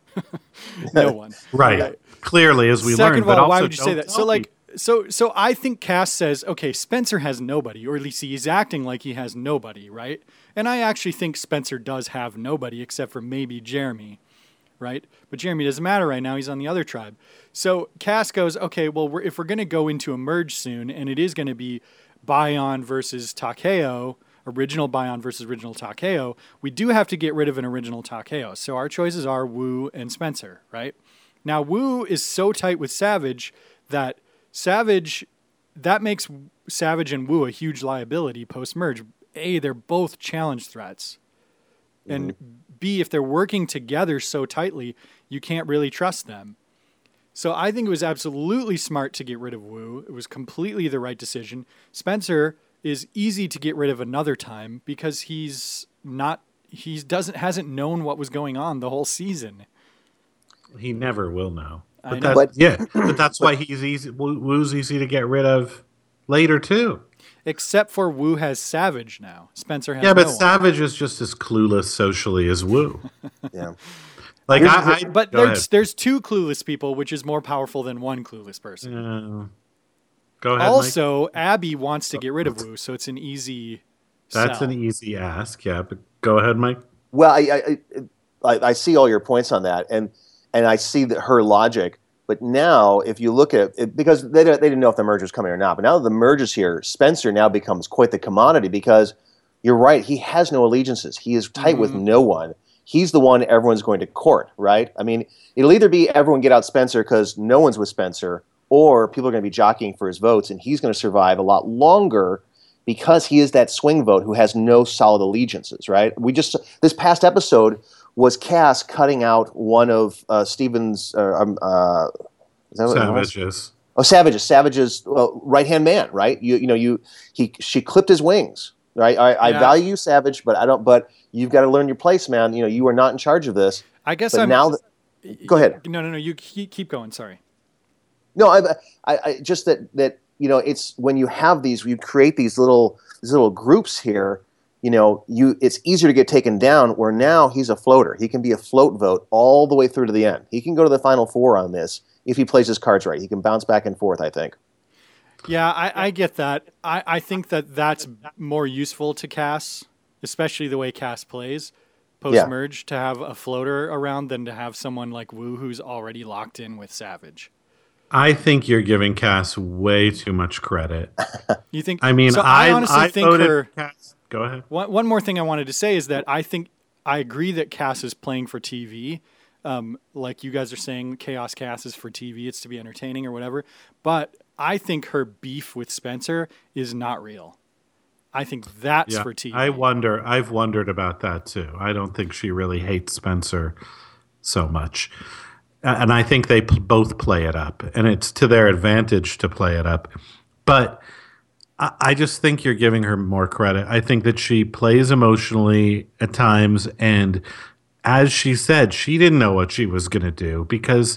No one. Right. right. Clearly, as we Second learned. of all, but why also would you say don't that? tell So, like, people. so, so I think Cass says, okay, Spencer has nobody, or at least he's acting like he has nobody, right? And I actually think Spencer does have nobody except for maybe Jeremy, right? But Jeremy doesn't matter right now. He's on the other tribe. So Cass goes, okay, well, we're, if we're going to go into a merge soon, and it is going to be Bion versus Takeo, original Bion versus original Takeo, we do have to get rid of an original Takeo. So our choices are Wu and Spencer, right? Now, Wu is so tight with Savage that Savage, that makes Savage and Wu a huge liability post-merge. A, they're both challenge threats. And mm-hmm. B, if they're working together so tightly, you can't really trust them. So I think it was absolutely smart to get rid of Wu. It was completely the right decision. Spencer is easy to get rid of another time because he's not, he doesn't, hasn't known what was going on the whole season. He never will know. I But know. that, yeah, but that's why he's easy. Wu- Wu's easy to get rid of later too. Except for Wu has Savage now. Spencer has Yeah, but no one. Savage is just as clueless socially as Wu. Yeah. Like Here's I, I But go there's ahead. there's two clueless people, which is more powerful than one clueless person. Uh, go ahead. Mike. Also, Abby wants to get rid of Wu, so it's an easy That's sell. an easy ask. Yeah, but go ahead, Mike. Well, I I, I I see all your points on that, and and I see that her logic. But now, if you look at it, because they don't- they didn't know if the merge was coming or not, but now that the merge is here, Spencer now becomes quite the commodity because you're right, he has no allegiances. He is tight with Mhm. no one. He's the one everyone's going to court, right? I mean, it'll either be everyone get out Spencer because no one's with Spencer, or people are going to be jockeying for his votes, and he's going to survive a lot longer because he is that swing vote who has no solid allegiances, right? We just this past episode was Cass cutting out one of uh, Steven's uh, um, uh, is that what it was? Savages. Oh, Savage's Savage's uh, right hand man, right? You you know you he she clipped his wings, right? I, I Yeah. value you, Savage, but I don't. But you've got to learn your place, man. You know you are not in charge of this. I guess But I'm now that, go ahead. No, no, no. You keep, keep going. Sorry. No, I, I, I just that that you know it's when you have these, you create these little these little groups here. You know, you it's easier to get taken down. Where now he's a floater. He can be a float vote all the way through to the end. He can go to the final four on this if he plays his cards right. He can bounce back and forth, I think. Yeah, I, I get that. I, I think that that's more useful to Cass, especially the way Cass plays post-merge, to have a floater around than to have someone like Wu who's already locked in with Savage. I think you're giving Cass way too much credit. You think? I mean, so I, I honestly I think voted her. for Cass. Go ahead. One, one more thing I wanted to say is that I think I agree that Cass is playing for T V. Um, like you guys are saying, Chaos Cass is for T V. It's to be entertaining or whatever. But I think her beef with Spencer is not real. I think that's Yeah, for T V. I wonder. I've wondered about that too. I don't think she really hates Spencer so much, A- and I think they p- both play it up, and it's to their advantage to play it up. But I, I just think you're giving her more credit. I think that she plays emotionally at times, and as she said, she didn't know what she was going to do because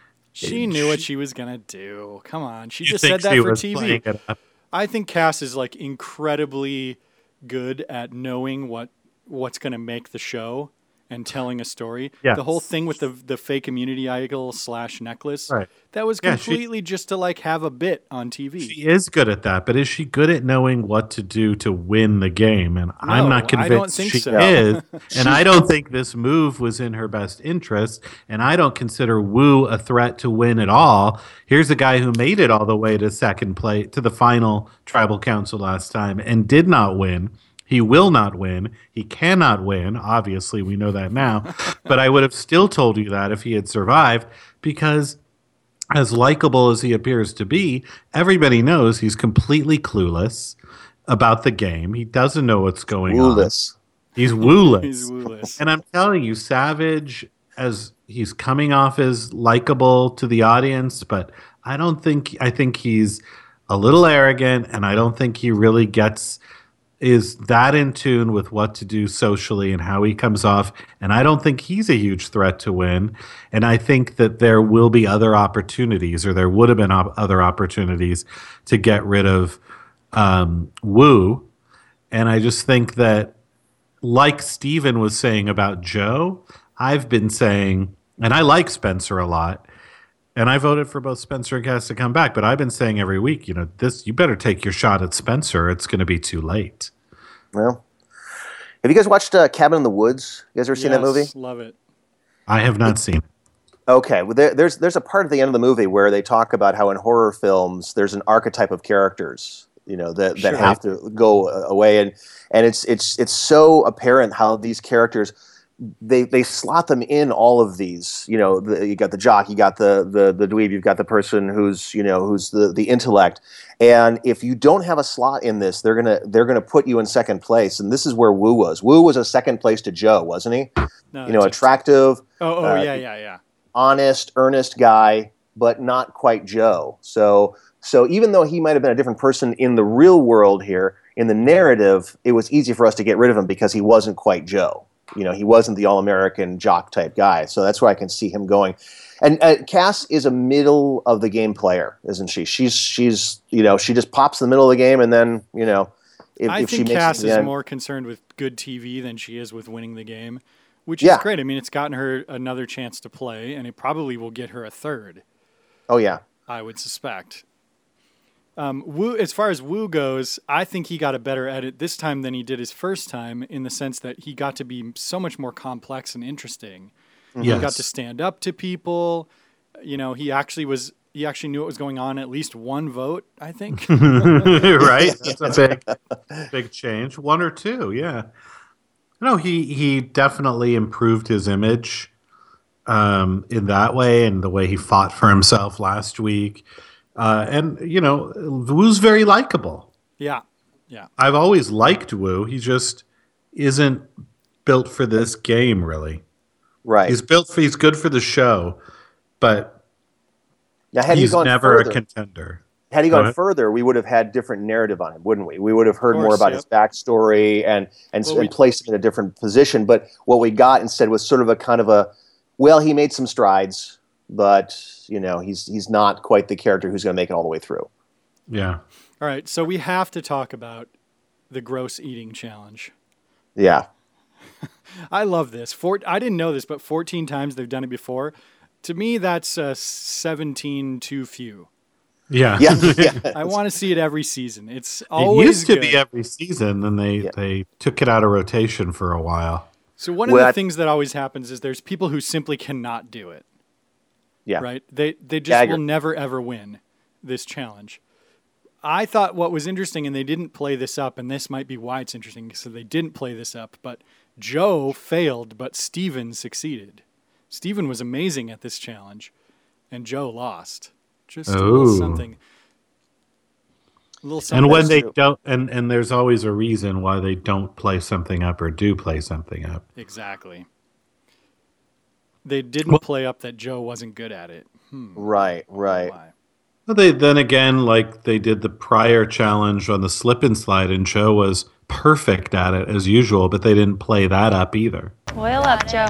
She knew what she was gonna do. Come on, she you just think said that she for was T V. playing it up. I think Cass is like incredibly good at knowing what what's gonna make the show and telling a story. Yes. The whole thing with the the fake immunity idol slash necklace, Right. that was Yeah, she- completely just to like have a bit on T V. She is good at that, but is she good at knowing what to do to win the game? And I'm not I don't convinced think she so. is. And I don't think this move was in her best interest. And I don't consider Wu a threat to win at all. Here's a guy who made it all the way to second place to the final tribal council last time and did not win. He will not win. He cannot win. Obviously, we know that now. But I would have still told you that if he had survived, because as likable as he appears to be, everybody knows he's completely clueless about the game. He doesn't know what's going on. Wooless. He's wooless. He's wooless. And I'm telling you, Savage, as he's coming off as likable to the audience, but I don't think I think he's a little arrogant, and I don't think he really gets is that in tune with what to do socially and how he comes off. And I don't think he's a huge threat to win. And I think that there will be other opportunities, or there would have been op- other opportunities to get rid of um, Wu. And I just think that, like Steven was saying about Joe, I've been saying, and I like Spencer a lot, and I voted for both Spencer and Cass to come back, but I've been saying every week, you know, this you better take your shot at Spencer. It's going to be too late. Well, have you guys watched uh, Cabin in the Woods? You guys ever seen yes, that movie? Love it. I have not seen it. Okay, well, there, there's there's a part at the end of the movie where they talk about how in horror films there's an archetype of characters, you know, that, that Sure. have to go away, and and it's it's it's so apparent how these characters. They they slot them in all of these. You know, the, you got the jock, you got the the the dweeb, you've got the person who's you know who's the the intellect. And if you don't have a slot in this, they're gonna they're gonna put you in second place. And this is where Wu was. Wu was a second place to Joe, wasn't he? No, You know, it's- attractive, Oh, oh uh, yeah, yeah, yeah. honest, earnest guy, but not quite Joe. So so even though he might have been a different person in the real world here, in the narrative, it was easy for us to get rid of him because he wasn't quite Joe. You know, he wasn't the all-American jock type guy. So that's where I can see him going. And uh, Cass is a middle of the game player, isn't she? She's she's you know she just pops in the middle of the game, and then you know if, I if she think makes Cass it to the is end- more concerned with good T V than she is with winning the game, which Yeah. is great. I mean, it's gotten her another chance to play, and it probably will get her a third, Oh yeah, I would suspect. Um, Wu, as far as Wu goes, I think he got a better edit this time than he did his first time, in the sense that he got to be so much more complex and interesting. He got Yes. to stand up to people. You know, he actually was. He actually knew what was going on. At least one vote, I think. Right? That's a big, big change. One or two, yeah. No, he he definitely improved his image um, in that way, and the way he fought for himself last week. Uh, and you know, Wu's very likable. Yeah, yeah. I've always liked Wu. He just isn't built for this game, really. right. He's built for. He's good for the show, but Now, had he he's gone never further, a contender. Had he Go gone ahead. further, we would have had different narrative on him, wouldn't we? We would have heard Of more course, about yep. his backstory and and, Well, and we- placed him in a different position. But what we got instead was sort of a kind of a, well, he made some strides, but you know, he's he's not quite the character who's going to make it all the way through. Yeah. All right, so we have to talk about the gross eating challenge. Yeah, I love this. Four, I didn't know this, but fourteen times they've done it before. To me, that's uh, seventeen too few. Yeah. yeah, yeah. I want to see it every season. It's It always used to good. be every season, and they, Yeah. they took it out of rotation for a while. So one of Well, the I- things that always happens is there's people who simply cannot do it. Yeah. Right? They they just Yeah, I agree. will never ever win this challenge. I thought what was interesting, and they didn't play this up, and this might be why it's interesting, so they didn't play this up, but Joe failed, but Steven succeeded. Steven was amazing at this challenge, and Joe lost. Just a little Oh. something. A little something. And when that's they true. don't, and, and there's always a reason why they don't play something up or do play something up. Exactly. They didn't Well- play up that Joe wasn't good at it. Hmm. Right, right. Why? But they then again, like they did the prior challenge on the slip and slide, and Joe was perfect at it as usual, but they didn't play that up either. Oil up, Joe.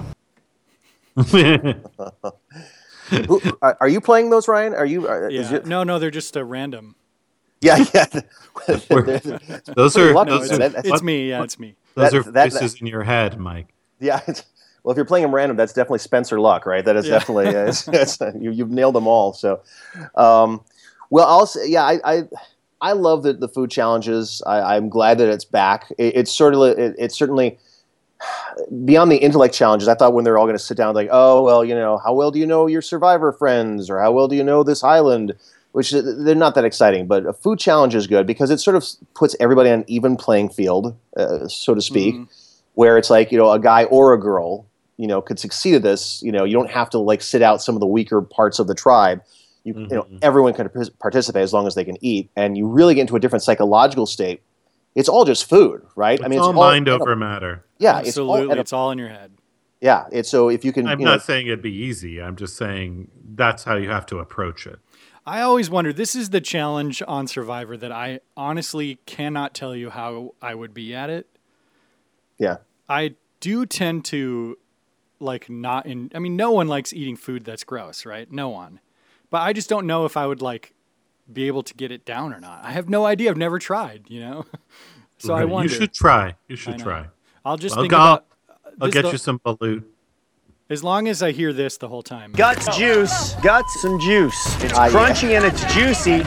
Who, are, are you playing those, Ryan? Are you? Are, is Yeah. it- No, no, they're just uh, random. yeah, yeah. We're- those pretty are lucky, No, those it's, are, that- that's- it's me. Yeah, it's me. those that- are that- voices in your head, Mike. Yeah. It's, well, if you're playing them random, that's definitely Spencer Luck, right? That is Yeah. definitely uh, it's, it's, you, you've nailed them all. So, um, well, I'll say, yeah, I, I I love the the food challenges. I, I'm glad that it's back. It, it's certainly it, it's certainly beyond the intellect challenges. I thought when they're all going to sit down, like, oh well, you know, how well do you know your Survivor friends, or how well do you know this island? Which uh, they're not that exciting, but a food challenge is good because it sort of puts everybody on an even playing field, uh, so to speak. Mhm. Where it's like, you know, a guy or a girl, you know, could succeed at this. You know, you don't have to like sit out some of the weaker parts of the tribe. You, you know, Mhm. everyone can par- participate as long as they can eat, and you really get into a different psychological state. It's all just food, right? It's I mean, all it's mind edible. over matter. Yeah, Absolutely. it's all It's all in your head. Yeah, it's so if you can. I'm you not know, saying it'd be easy. I'm just saying that's how you have to approach it. I always wonder, this is the challenge on Survivor that I honestly cannot tell you how I would be at it. Yeah. I do tend to like not in, I mean, no one likes eating food that's gross, right? No one. But I just don't know if I would like be able to get it down or not. I have no idea. I've never tried, you know? So I Right. wonder. You should try. You I should know. try. I'll just I'll think go- about. I'll this get the- you some balut. As long as I hear this the whole time. Guts juice. Guts and juice. It's Ah, yeah. crunchy and it's juicy.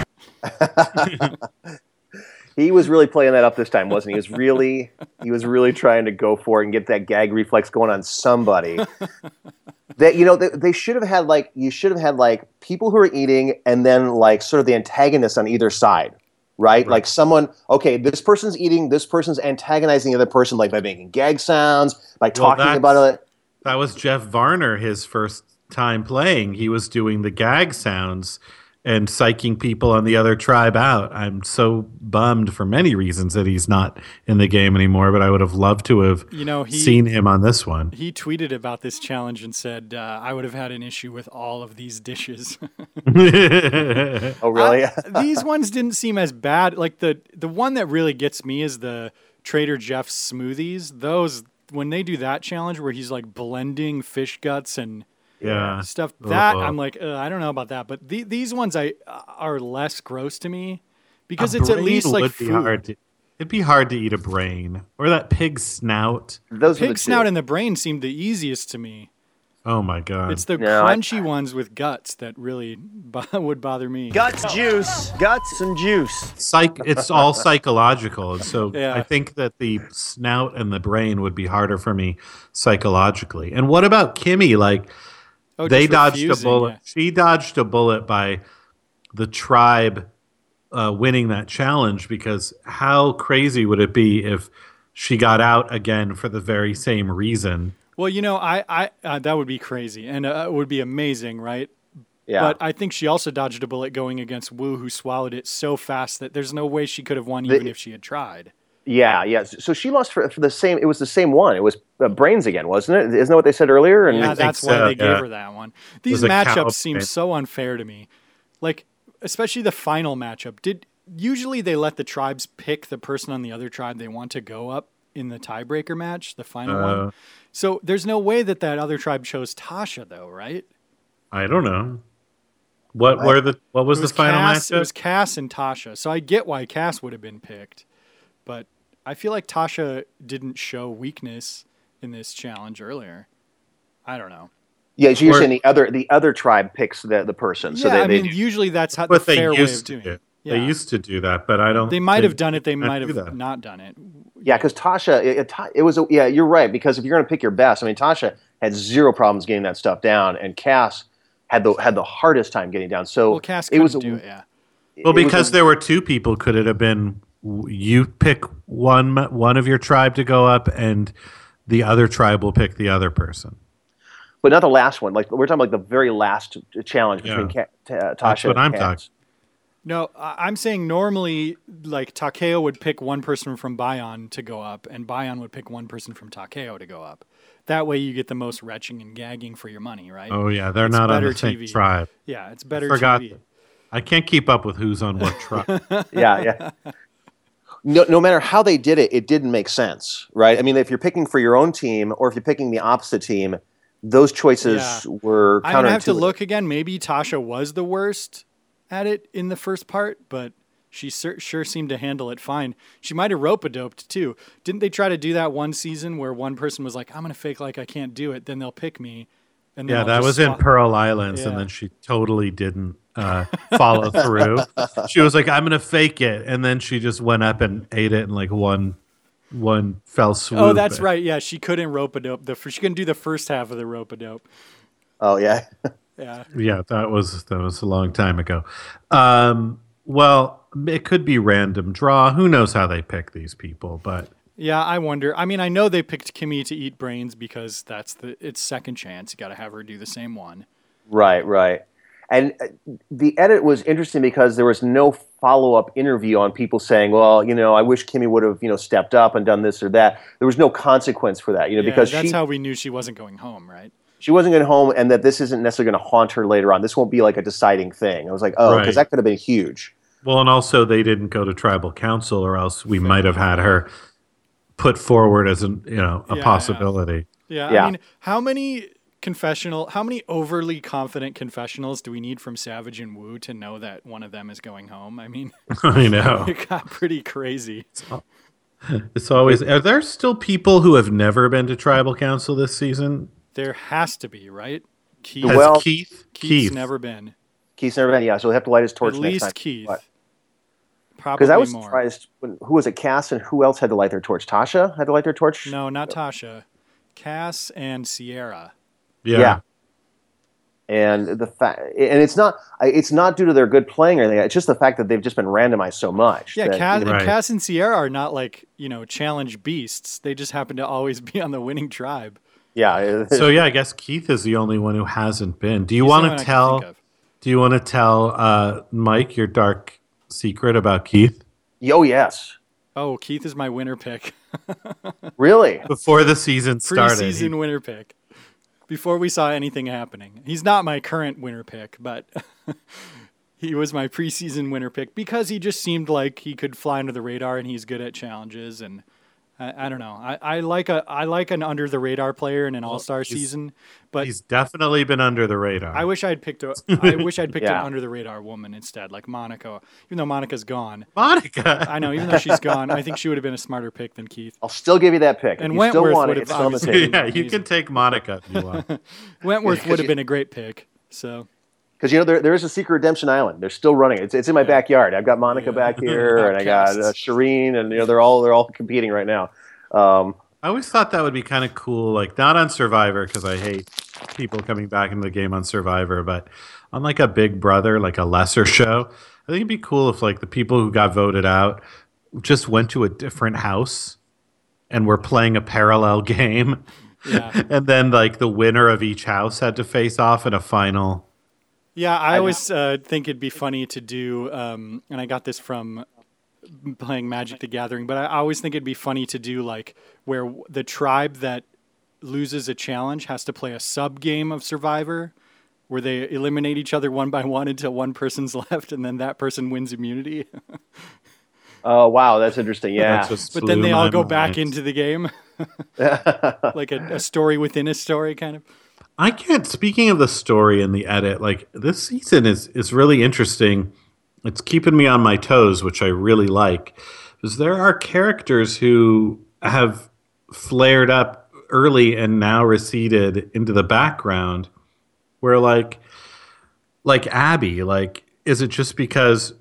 He was really playing that up this time, wasn't he? He was really, he was really trying to go for it and get that gag reflex going on somebody. That you know, they, they should have had like you should have had like people who are eating, and then like sort of the antagonists on either side, right? Like someone, okay, this person's eating, this person's antagonizing the other person, like by making gag sounds, by Well, talking that's- about it. That was Jeff Varner, his first time playing. He was doing the gag sounds and psyching people on the other tribe out. I'm so bummed for many reasons that he's not in the game anymore, but I would have loved to have You know, he seen him on this one. he tweeted about this challenge and said, uh, I would have had an issue with all of these dishes. Oh, really? I- these ones didn't seem as bad. Like the the one that really gets me is the Trader Jeff's smoothies. Those when they do that challenge where he's like blending fish guts and Yeah. stuff, that Ugh. I'm like, uh, I don't know about that. But the, these ones I are less gross to me because A it's at brain least like would be food. hard to, it'd be hard to eat a brain or that pig snout. Those were the Pig two. snout and the brain seemed the easiest to me. Oh my god! It's the No, I- crunchy ones with guts that really bo- would bother me. Guts juice. Guts and juice. Psych. It's all psychological, and so Yeah. I think that the snout and the brain would be harder for me psychologically. And what about Kimmy? Like Oh, they just dodged a refusing, bullet. yeah. She dodged a bullet by the tribe uh, winning that challenge, because how crazy would it be if she got out again for the very same reason? Well, you know, I, I uh, that would be crazy and uh, it would be amazing, right? Yeah. But I think she also dodged a bullet going against Wu, who swallowed it so fast that there's no way she could have won even if she had tried. Yeah, yeah. So she lost for, for the same. It was the same one. It was uh, brains again, wasn't it? Isn't that what they said earlier? And Yeah, that's why so, they gave yeah. her that one. was These a cow matchups seem brain. so unfair to me. Like, especially the final matchup. Did usually they let the tribes pick the person on the other tribe they want to go up in the tiebreaker match, the final Uh, one. So there's no way that that other tribe chose Tasha, though, right? I don't know. What were the what was, It was the final Cass, matchup? It was Cass and Tasha. So I get why Cass would have been picked, but I feel like Tasha didn't show weakness in this challenge earlier. I don't know. yeah, so you're Or- saying the other the other tribe picks the, the person. So yeah, they, I they mean, usually that's how But the they fair way of used to doing do. it. They Yeah. used to do that, but I don't. They might have think done it. They can't might do have that. not done it. Yeah, because Tasha, it, it, it was, a, yeah, you're right. Because if you're going to pick your best, I mean, Tasha had zero problems getting that stuff down, and Cass had the had the hardest time getting down. So Well, Cass it couldn't was a, do it. Yeah. Well, it was because a- there were two people, could it have been w- you pick one one of your tribe to go up, and the other tribe will pick the other person? but not the last one. Like we're talking like the very last challenge between Yeah. Ca- uh, Tasha. That's what and I'm Cass. talking. No, I- I'm saying normally, like Takeo would pick one person from Bayon to go up, and Bayon would pick one person from Takeo to go up. That way, you get the most retching and gagging for your money, right? Oh yeah, they're It's not on better the same T V. tribe. Yeah, it's better Forgot. T V. I can't keep up with who's on what tribe. Yeah, yeah. No, no matter how they did it, it didn't make sense, right? I mean, if you're picking for your own team or if you're picking the opposite team, those choices Yeah. were I'm gonna have to counterintuitive. look again. Maybe Tasha was the worst at it in the first part, but she sur- sure seemed to handle it fine. She might have rope-a-doped too. Didn't they try to do that one season where one person was like, "I'm gonna fake like I can't do it," then they'll pick me, and then Yeah, I'll that just was in swap- Pearl Islands, Yeah. and then she totally didn't uh, follow through. She was like, "I'm gonna fake it," and then she just went up and ate it in like one one fell swoop. Oh, that's right. Yeah, she couldn't rope-a-dope. The she couldn't do the first half of the rope-a-dope. Oh yeah. Yeah. Yeah, that was that was a long time ago. Um, well, it could be random draw. Who knows how they pick these people? But Yeah, I wonder. I mean, I know they picked Kimmy to eat brains because that's the it's second chance. You got to have her do the same one. Right, right. And uh, the edit was interesting because there was no follow-up interview on people saying, well, you know, I wish Kimmy would have, you know, stepped up and done this or that. There was no consequence for that, you know, Yeah, because that's she, how we knew she wasn't going home, right? she wasn't going home, and that this isn't necessarily going to haunt her later on. This won't be like a deciding thing. I was like, oh, because Right. that could have been huge. Well, and also they didn't go to tribal council, or else we might have had her put forward as an you know a Yeah, possibility. Yeah, Yeah. I mean, how many confessional, how many overly confident confessionals do we need from Savage and Wu to know that one of them is going home? I mean, I know. it got pretty crazy. It's always. Are there still people who have never been to tribal council this season? There has to be, right? Keith, Has Well, Keith? Keith's Keith. never been. Keith's never been, yeah, so he'll have to light his torch At next least time. Keith. But- Probably Because I was more. surprised, when, who was it, Cass, and who else had to light their torch? Tasha had to light their torch? No, not Tasha. Cass and Sierra. Yeah. Yeah. And the fact, and it's not, it's not due to their good playing or anything. It's just the fact that they've just been randomized so much. Yeah, that, Cass, you know, Right. and Cass and Sierra are not like, you know, challenge beasts. They just happen to always be on the winning tribe. yeah. So yeah, I guess Keith is the only one who hasn't been. Do you He's the want only one to I can tell? think of. Do you want to tell uh, Mike your dark secret about Keith oh yes, Oh, Keith is my winner pick. really. before the season started? Preseason he- winner pick. Before we saw anything happening. He's not my current winner pick, but he was my preseason winner pick because he just seemed like he could fly under the radar and he's good at challenges. And I, I don't know. I, I like a I like an under the radar player in an all star he's- season, but He's definitely been under the radar. I wish I'd picked a I wish I'd picked Yeah. an under the radar woman instead, like Monica. Even though Monica's gone, Monica. I know. Even though she's gone, I think she would have been a smarter pick than Keith. I'll still give you that pick. And if you Wentworth still want would it, have it's still on the obviously- table. yeah, you Amazing. can take Monica if you want. Wentworth would have you- been a great pick. So Because, you know, there, there is a Secret Redemption Island. They're still running. It's, it's in my backyard. I've got Monica Yeah. back here, and I got uh, Outcasts. Shireen, and, you know, they're all, they're all competing right now. Um, I always thought that would be kind of cool, like not on Survivor because I hate people coming back into the game on Survivor, but on like a Big Brother, like a lesser show. I think it'd be cool if like the people who got voted out just went to a different house and were playing a parallel game, yeah. and then like the winner of each house had to face off in a final. Yeah, I always uh, think it'd be funny to do, um, and I got this from playing Magic the Gathering, but I always think it'd be funny to do like where w- the tribe that loses a challenge has to play a sub game of Survivor where they eliminate each other one by one until one person's left and then that person wins immunity. oh, wow, that's interesting. Yeah. That just But then blew they my all go back mind. into the game. Like a, a story within a story kind of. I can't. Speaking of the story and the edit, like this season is is really interesting. It's keeping me on my toes, which I really like, because there are characters who have flared up early and now receded into the background. Where like, like Abby, like is it just because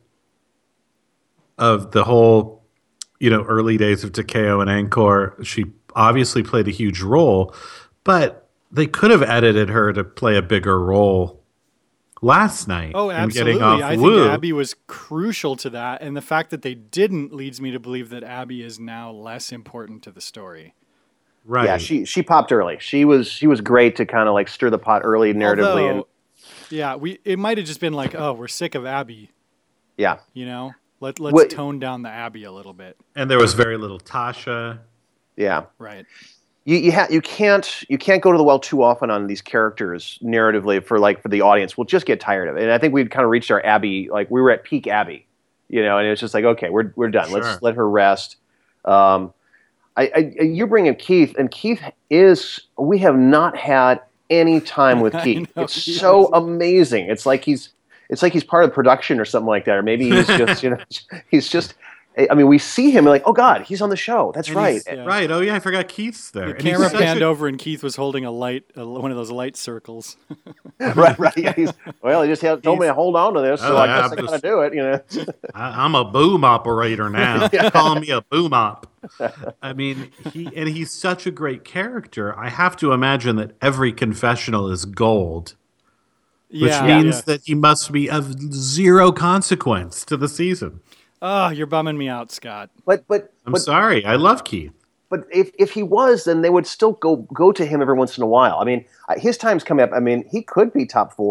of the whole, you know, early days of Takeo and Angkor? She obviously played a huge role, but they could have edited her to play a bigger role last night. Oh, and absolutely. Getting off I Wu. think Abby was crucial to that. And the fact that they didn't leads me to believe that Abby is now less important to the story. right. Yeah, she she popped early. She was she was great to kind of like stir the pot early narratively. Although, and yeah, we it might have just been like, oh, we're sick of Abby, yeah. you know? Let, let's What- tone down the Abby a little bit. and there was very little Tasha. Yeah. Right. You you, ha- you can't you can't go to the well too often on these characters narratively for like for the audience. We'll just get tired of it. And I think we'd kind of reached our Abby, like we were at peak Abby, you know, and it was just like, okay, we're we're done. Sure. Let's let her rest. Um, I, I you bring in Keith, and Keith is we have not had any time with I Keith. know, It's he so hasn't. amazing. It's like he's it's like he's part of the production or something like that, or maybe he's just you know he's just. I mean, we see him and like, oh God, he's on the show. That's And right. he's- yeah. Right. Oh yeah, I forgot Keith's there. The And he's camera such panned a- over and Keith was holding a light, a, one of those light circles. right, right. Yeah, he's, well, he just had, told me to hold on to this, so Oh, I yeah, guess I I'm gotta just- do it. You know. I, I'm a boom operator now. Calling me a boom op. I mean, he and he's such a great character. I have to imagine that every confessional is gold, which yeah, means yeah. that he must be of zero consequence to the season. Oh, you're bumming me out, Scott. But but I'm but, sorry. I love Keith. but if if he was, then they would still go go to him every once in a while. I mean, uh, his time's coming up. I mean, he could be top four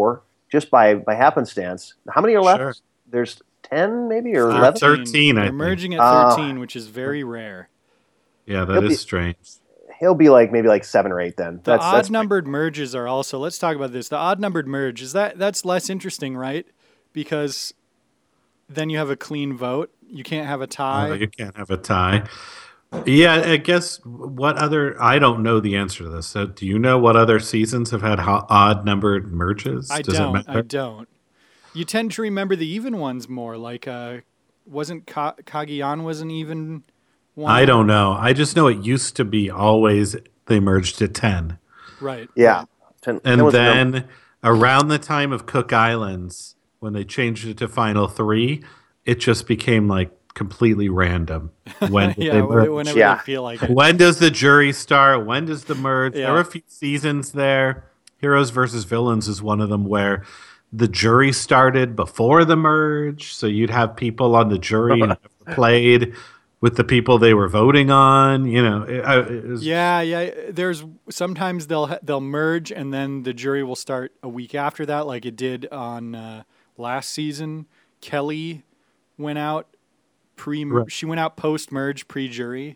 just by by happenstance. How many are left? Sure. There's ten, maybe, or Uh, eleven. thirteen, I They're think. merging at Ah. thirteen, which is very rare. Yeah, that He'll is be- strange. He'll be like maybe like seven or eight then. The That's that's odd-numbered merges are also. Let's talk about this. The odd-numbered merge is that that's less interesting, right? Because then you have a clean vote. You can't have a tie. Uh, you can't have a tie. Yeah, I guess what other? I don't know the answer to this. So, do you know what other seasons have had ho- odd numbered merges? I Does don't. it matter? I don't. You tend to remember the even ones more. Like, uh, wasn't Ka- Kageyan was an even one? I don't know. I just know it used to be always they merged to ten, Right. yeah. Ten, and that was the number. then around the time of Cook Islands, when they changed it to Final Three, it just became like completely random. When did Yeah. they wh- merge? Whenever Yeah. they feel like it. When does the jury start? When does the merge? Yeah. There were a few seasons there. Heroes versus Villains is one of them where the jury started before the merge. So you'd have people on the jury who never played with the people they were voting on. You know, it, I- it was- Yeah, yeah. There's sometimes they'll ha- they'll merge and then the jury will start a week after that, like it did on uh, last season. Kelly went out pre. Right. She went out post merge, pre jury.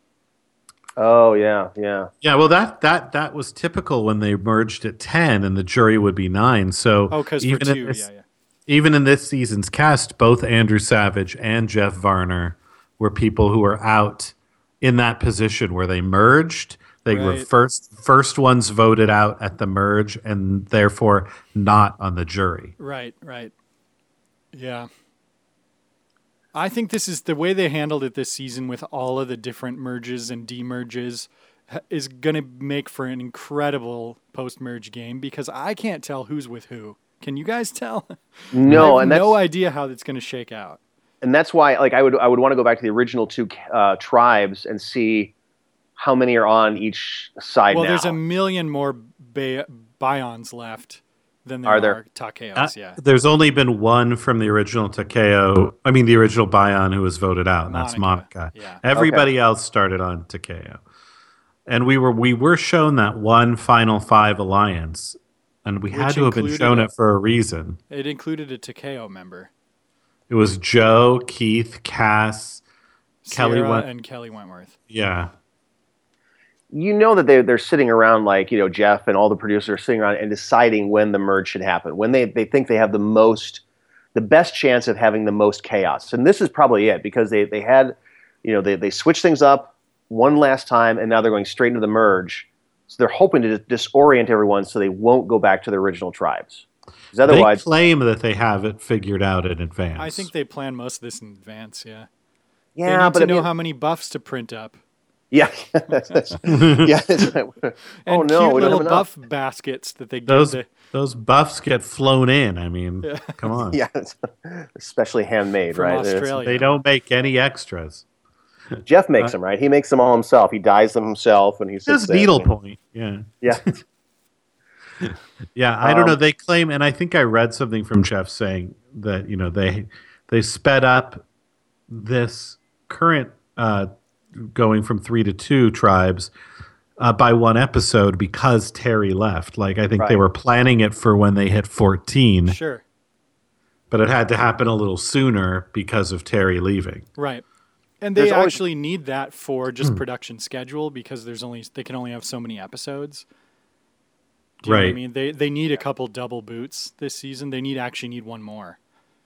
Oh yeah, yeah. yeah. Well, that that that was typical when they merged at ten, and the jury would be nine. So Oh, because for even in two, this- yeah, yeah. even in this season's cast, both Andrew Savage and Jeff Varner were people who were out in that position where they merged. They were Right. first first ones voted out at the merge, and therefore not on the jury. Right, right. Yeah. I think this is the way they handled it this season with all of the different merges and demerges ha- is going to make for an incredible post-merge game because I can't tell who's with who. Can you guys tell? No, I have and that's no idea how that's going to shake out. and that's why like I would I would want to go back to the original two uh, tribes and see how many are on each side Well, now. there's a million more ba- Bions left than there Are are, there? Takeos, Uh, yeah. There's only been one from the original Takeo. I mean, the original Bion who was voted out, and that's Monica, Monica. yeah. Everybody else started on Takeo, and we were we were shown that one Final Five alliance, and we had Which to have been included shown a- it for a reason. It included a Takeo member, It was Joe, Keith, Cass, Kelly Sierra Went- and Kelly Wentworth. yeah. you know that they're they're sitting around like you know Jeff and all the producers are sitting around and deciding when the merge should happen when they they think they have the most the best chance of having the most chaos, and this is probably it because they they had you know they they switched things up one last time and now they're going straight into the merge, so they're hoping to dis- disorient everyone so they won't go back to the original tribes. Because otherwise, They claim that they have it figured out in advance. I think they plan most of this in advance, yeah. yeah, they need but to I know mean, how many buffs to print up. yeah, that's, that's, yeah. It's like, And oh no, cute we don't little have enough. buff baskets that they give those the those buffs get flown in. I mean, come on. Yeah, it's especially handmade, from right? It's- Australia. They don't make any extras. Jeff makes them, right? He makes them all himself. He dyes them himself, and he sits Just there. needlepoint. Yeah. Yeah, Yeah, I don't Um, know. They claim, and I think I read something from Jeff saying that you know they they sped up this current uh, going from three to two tribes uh, by one episode because Terry left. Like I think they Right. were planning it for when they hit fourteen, Sure. but it had to happen a little sooner because of Terry leaving. Right. And they There's always- actually need that for just Hmm. production schedule because there's only they can only have so many episodes. Do you know what I Right. mean? They they need a couple double boots this season. They need actually need one more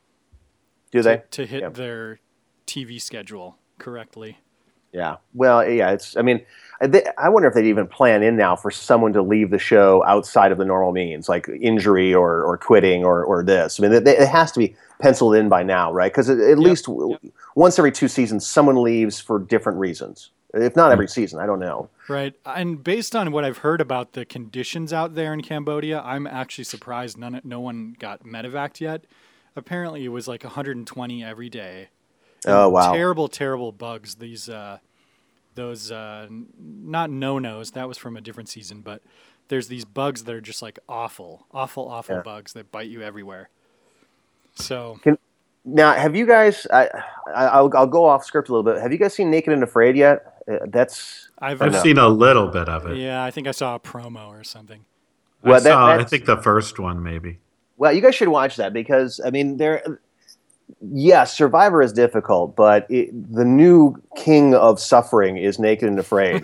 do to, they? to hit Yeah. their T V schedule correctly. Yeah. Well, yeah. It's. I mean, I- they, I wonder if they'd even plan in now for someone to leave the show outside of the normal means, like injury or or quitting or or this. I mean, it, it has to be penciled in by now, right? Because at, at least w- once every two seasons, someone leaves for different reasons. If not every season, I don't know. Right. And based on what I've heard about the conditions out there in Cambodia, I'm actually surprised none no one got medevaced yet. Apparently it was like one hundred twenty every day. And Oh, wow. Terrible, terrible bugs. These uh those uh n- not no-nos, that was from a different season, but there's these bugs that are just like awful, awful, awful Yeah. bugs that bite you everywhere. So Now, have you guys? I, I I'll I'll go off script a little bit. Have you guys seen Naked and Afraid yet? Uh, that's I've, I've no. seen a little bit of it. yeah, I think I saw a promo or something. I Well, that- saw, I that's- think the first one maybe. Well, you guys should watch that because I mean, there. Yes, Survivor is difficult, but it, the new king of suffering is Naked and Afraid.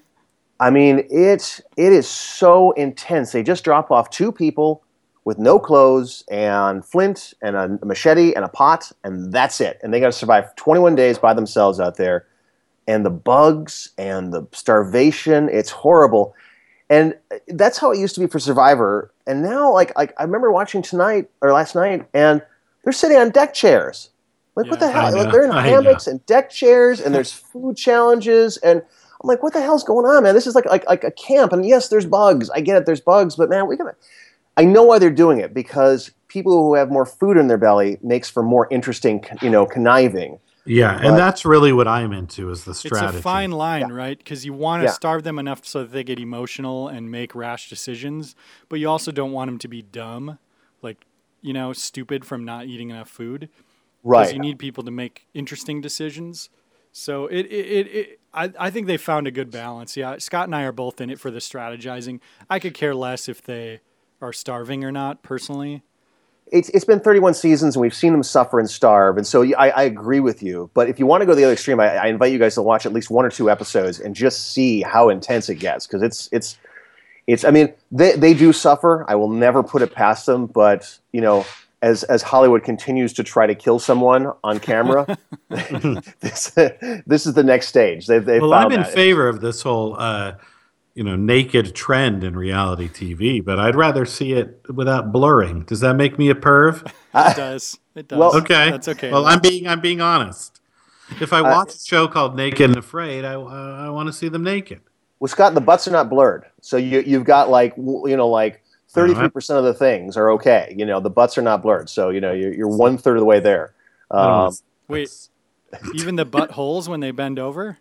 I mean, it it is so intense. They just drop off two people with no clothes and flint and a machete and a pot, and that's it. And they got to survive twenty-one days by themselves out there. And the bugs and the starvation, it's horrible. And that's how it used to be for Survivor. And now, like, like I remember watching tonight or last night, and they're sitting on deck chairs. Like, Yeah, what the hell? I know, Like, they're in I hammocks know. and deck chairs, and there's food challenges. And I'm like, what the hell's going on, man? This is like like like a camp. And yes, there's bugs. I get it. There's bugs, but man, we gotta. I know why they're doing it because people who have more food in their belly makes for more interesting, you know, conniving. Yeah, But- and that's really what I'm into is the strategy. It's a fine line, right? Because you want to Yeah. starve them enough so that they get emotional and make rash decisions, but you also don't want them to be dumb, like, you know, stupid from not eating enough food. Because Right. you need people to make interesting decisions. So it, it, it, it I, I think they found a good balance. Yeah, Scott and I are both in it for the strategizing. I could care less if they are starving or not, personally. It's it's been thirty-one seasons, and we've seen them suffer and starve. And so I, I agree with you. But if you want to go to the other extreme, I, I invite you guys to watch at least one or two episodes and just see how intense it gets. Because it's it's it's. I mean, they they do suffer. I will never put it past them. But you know, as as Hollywood continues to try to kill someone on camera, this this is the next stage. They've they've Well, found I'm in that. favor of this whole, uh, you know, naked trend in reality T V, but I'd rather see it without blurring. Does that make me a perv? It does. It does. Well- Okay. That's okay. Well, I'm being I'm being honest. If I watch a show called Naked and Afraid, I uh, I want to see them naked. Well, Scott, the butts are not blurred, so you you've got like w- you know like thirty-three percent of the things are okay. You know, the butts are not blurred, so you know you're you're one third of the way there. I don't Um, wanna- Wait, even the buttholes when they bend over?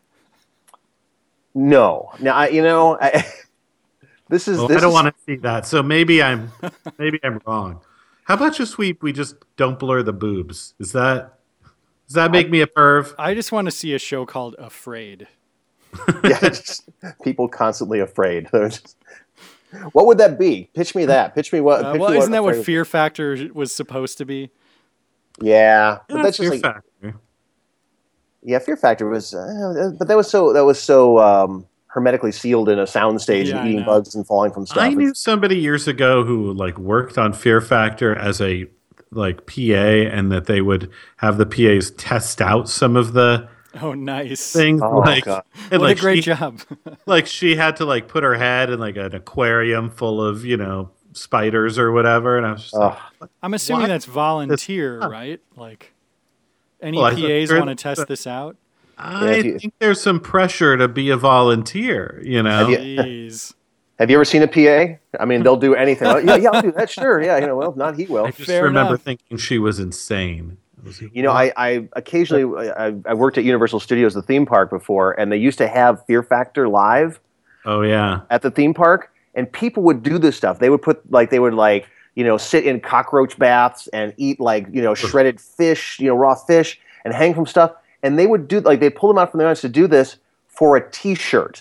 no, now I, you know I, this is Well, this I don't is, want to see that. So maybe I'm maybe I'm wrong. How about just we we just don't blur the boobs? Is that does that make me a perv? I just want to see a show called Afraid. yeah, just people constantly afraid. They're just- what would that be? Pitch me that. Pitch me what? Uh, pitch well, me isn't that what Afraid- Fear Factor was supposed to be? Yeah, but Yeah, that's just Fear like Factor. yeah, Fear Factor was, uh, but that was so that was so um, hermetically sealed in a soundstage Yeah, I and eating know. bugs and falling from stuff. I knew It's- somebody years ago who like worked on Fear Factor as a like P A, and that they would have the P As test out some of the Oh, nice. things. Oh, like, God. and, What like a great she, job. like she had to like put her head in like an aquarium full of you know spiders or whatever, and I was just like, Ugh. I'm assuming What? that's volunteer, Huh. right? Like, any Well, I P thought As there- want to test this out? I if you- think there's some pressure to be a volunteer. You know, Have you- Jeez. Have you ever seen a P A? I mean, they'll do anything. Oh, yeah, yeah, I'll do that. Sure, yeah. You know, well, not he will. I just Fair remember enough. thinking she was insane. I was like, You know, I, I occasionally I, I worked at Universal Studios, the theme park, before, and they used to have Fear Factor live oh yeah, at the theme park, and people would do this stuff. They would put like they would like you know sit in cockroach baths and eat like you know shredded fish, you know raw fish, and hang from stuff. And they would do like they pull them out from their audience to do this for a T-shirt.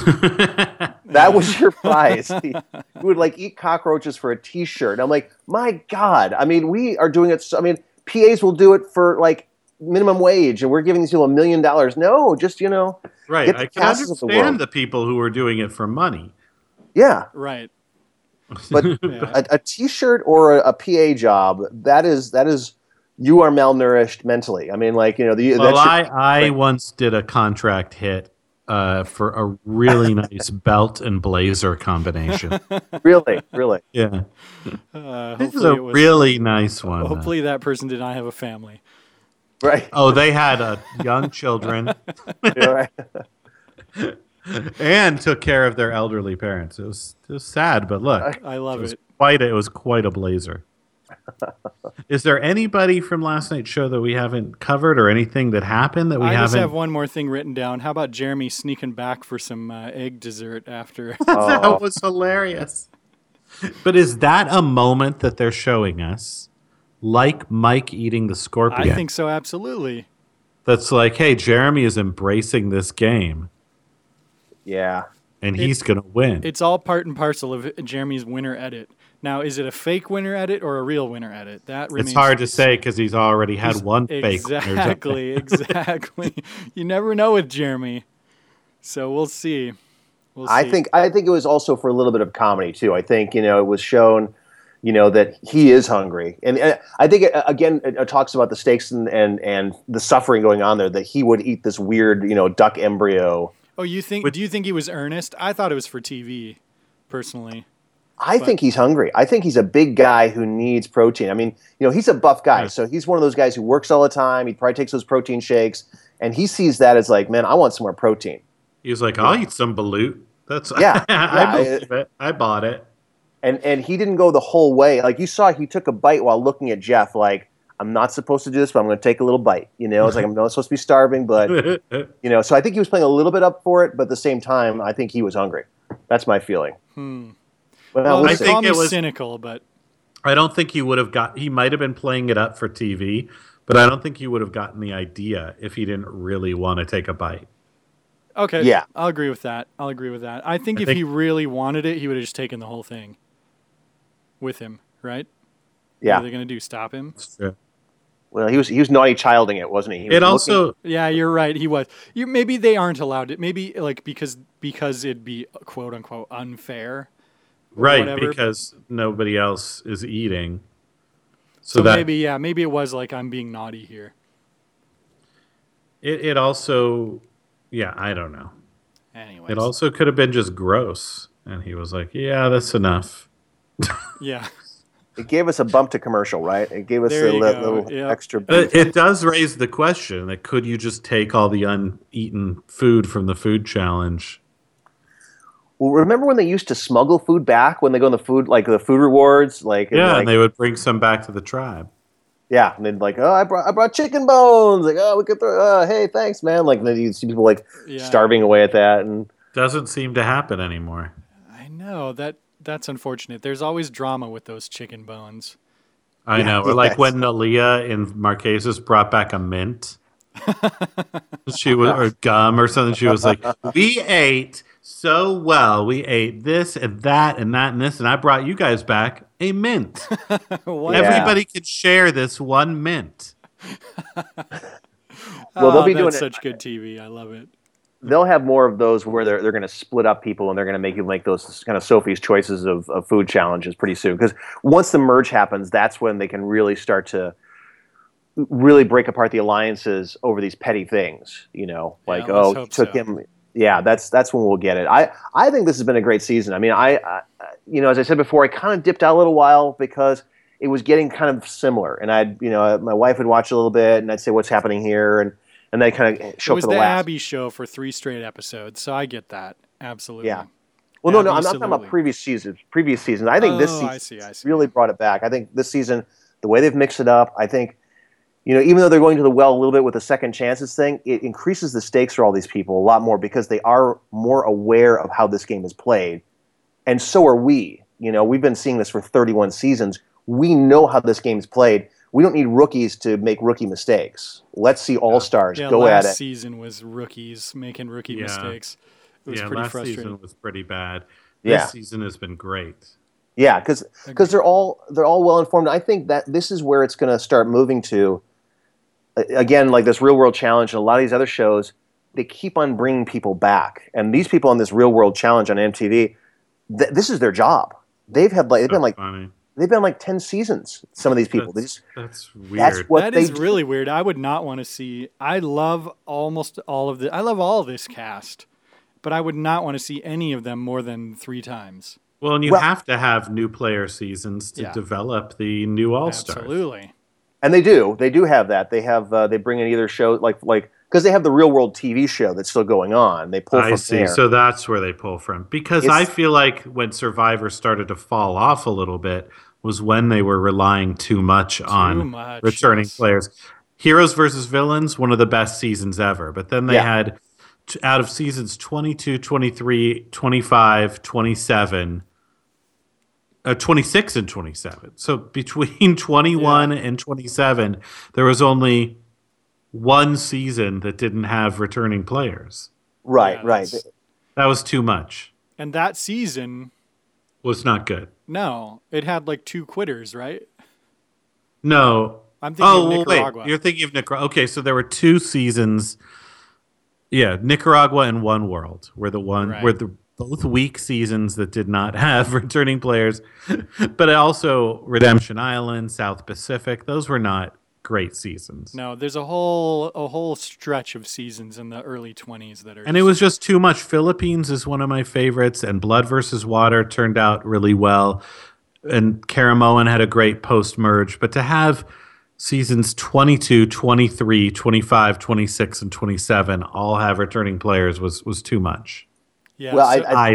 That was your prize. You would like eat cockroaches for a T-shirt. I'm like, my God. I mean, we are doing it. So, I mean, P As will do it for like minimum wage, and we're giving these people a million dollars. No, just you know, right. Get the I can Casses of the world. understand the people who are doing it for money. yeah. Right. But Yeah. a, a T-shirt or a, a P A job, that is that is you are malnourished mentally. I mean, like you know, the Well, that's I, your- I once did a contract hit uh, for a really nice belt and blazer combination. really, really. Yeah, Uh, this is hopefully a it was, really nice one. hopefully that person did not have a family. Right. Oh, they had uh, young children Yeah, right. and took care of their elderly parents. It was, it was sad, but look, I love it was it. quite a, it was quite a blazer. Is there anybody from last night's show that we haven't covered, or anything that happened that we I just haven't? have one more thing written down. How about Jeremy sneaking back for some uh, egg dessert after? Oh. That was hilarious. But is that a moment that they're showing us, like Mike eating the scorpion? I think so, absolutely. That's like, hey, Jeremy is embracing this game, Yeah. and It- he's gonna win. It's all part and parcel of Jeremy's winner edit. Now, is it a fake winner edit or a real winner edit? That remains It's hard be to say because he's already had He's- one fake winner. Exactly, exactly. You never know with Jeremy. So we'll see. We'll see. I think I think it was also for a little bit of comedy too. I think you know it was shown, you know, that he is hungry, and uh, I think it, again it, it talks about the stakes and, and and the suffering going on there. That he would eat this weird, you know, duck embryo. Oh, you think? With- do you think he was earnest? I thought it was for T V, personally. I think he's hungry. I think he's a big guy who needs protein. I mean, you know, he's a buff guy, Yeah. so he's one of those guys who works all the time. He probably takes those protein shakes, and he sees that as like, man, I want some more protein. He was like, "I'll eat some balut." That's Yeah, I yeah, believe it. I bought it. And and he didn't go the whole way. Like you saw, he took a bite while looking at Jeff. Like, I'm not supposed to do this, but I'm going to take a little bite. You know, it's like I'm not supposed to be starving, but you know. So I think he was playing a little bit up for it, but at the same time, I think he was hungry. That's my feeling. Hmm. Well, Well, we'll I see. call think me it was- cynical, but I don't think he would have got. He might have been playing it up for T V, but I don't think he would have gotten the idea if he didn't really want to take a bite. okay. Yeah. I'll agree with that. I'll agree with that. I think I if think- he really wanted it, he would have just taken the whole thing with him, right? What are yeah. they going to do? Stop him? It's true. Well, he was he was naughty childing it, wasn't he? He was It looking- also Yeah, you're right. He was. You maybe they aren't allowed to. Maybe like because because it'd be quote unquote unfair. or right whatever. because nobody else is eating. So, So that maybe yeah, maybe it was like I'm being naughty here. it, it also, yeah, I don't know. Anyways. It also could have been just gross, and he was like, "Yeah, that's enough." yeah. It gave us a bump to commercial, right? It gave us There a you li- go, little yep. extra. But it does raise the question that could you just take all the uneaten food from the food challenge? Well, remember when they used to smuggle food back when they go on the food, like the food rewards, like and, Yeah, like, and they would bring some back to the tribe. yeah, and then like, oh, I brought I brought chicken bones, like, oh, we could throw, uh, hey, thanks, man, like, and then you see people like Yeah. starving away at that, and Doesn't seem to happen anymore. I know that that's unfortunate. There's always drama with those chicken bones. I know. Or like Yes. when Aaliyah in Marquesas brought back a mint. She was or gum or something. She was like, "We ate so well. We ate this and that and that and this, and I brought you guys back a mint. What? Yeah. Everybody could share this one mint." Well, they'll be Oh, doing that's it- such good T V. I love it. they'll have more of those where they're they're going to split up people and they're going to make you make those kind of Sophie's choices of, of food challenges pretty soon. Because once the merge happens, that's when they can really start to really break apart the alliances over these petty things. You know, Yeah, like let's oh, hope took so. him. Yeah, that's that's when we'll get it. I I think this has been a great season. I mean, I, I you know, as I said before, I kind of dipped out a little while because it was getting kind of similar, and I'd you know my wife would watch a little bit, and I'd say what's happening here, and and then kind of It show up was for the the last. Abby show for three straight episodes, so I get that absolutely. Yeah. Well, no, no, I'm not talking Absolutely. about previous seasons. Previous seasons, I think this Oh, season I see, I see. really brought it back. I think this season, the way they've mixed it up, I think, you know, even though they're going to the well a little bit with the second chances thing, it increases the stakes for all these people a lot more because they are more aware of how this game is played, and so are we. You know, we've been seeing this for thirty-one seasons. We know how this game is played. We don't need rookies to make rookie mistakes. Let's see all stars Yeah, go last at it. season was rookies making rookie Yeah. mistakes. It was Yeah, pretty last frustrating. season was pretty bad. Yeah. This season has been great. Yeah, because because they're all they're all well informed. I think that this is where it's going to start moving to. A- Again, like this Real World Challenge and a lot of these other shows, they keep on bringing people back. And these people on this Real World Challenge on M T V, th- this is their job. They've had like they've been like Funny. they've been like ten seasons. Some of these people, they That's, just, that's weird. that's what That they is do. really weird. I would not want to see. I love almost all of the. I love all of this cast, but I would not want to see any of them more than three times. Well, and you Well- have to have new player seasons to Yeah. develop the new All Stars. Absolutely. And they do. They do have that. They have. Uh, they bring in either show like like because they have the Real World T V show that's still going on. They pull I from see. there. So that's where they pull from. Because It's- I feel like when Survivor started to fall off a little bit was when they were relying too much on much, returning yes. players. Heroes versus Villains, one of the best seasons ever. But then they Yeah. had, t- out of seasons twenty-two, twenty-three, twenty-five, twenty-seven, uh, twenty-six and twenty-seven. So between twenty-one and twenty-seven, there was only one season that didn't have returning players. right, Yeah, right. that's- That was too much. And that season was not good. No, it had like two quitters, right? No. I'm thinking oh, of well, Nicaragua. wait. You're thinking of Nicaragua. Okay, so there were two seasons. Yeah, Nicaragua and One World were the one Right. were the both weak seasons that did not have returning players, but also Redemption Island, South Pacific. Those were not great seasons. No, there's a whole a whole stretch of seasons in the early twenties that are. And it was just too much. Philippines is one of my favorites, and Blood versus Water turned out really well. And Caramoan had a great post-merge. But to have seasons twenty-two, twenty-three, twenty-five, twenty-six, and twenty-seven all have returning players was was too much. Yeah, Well, I- so- I- I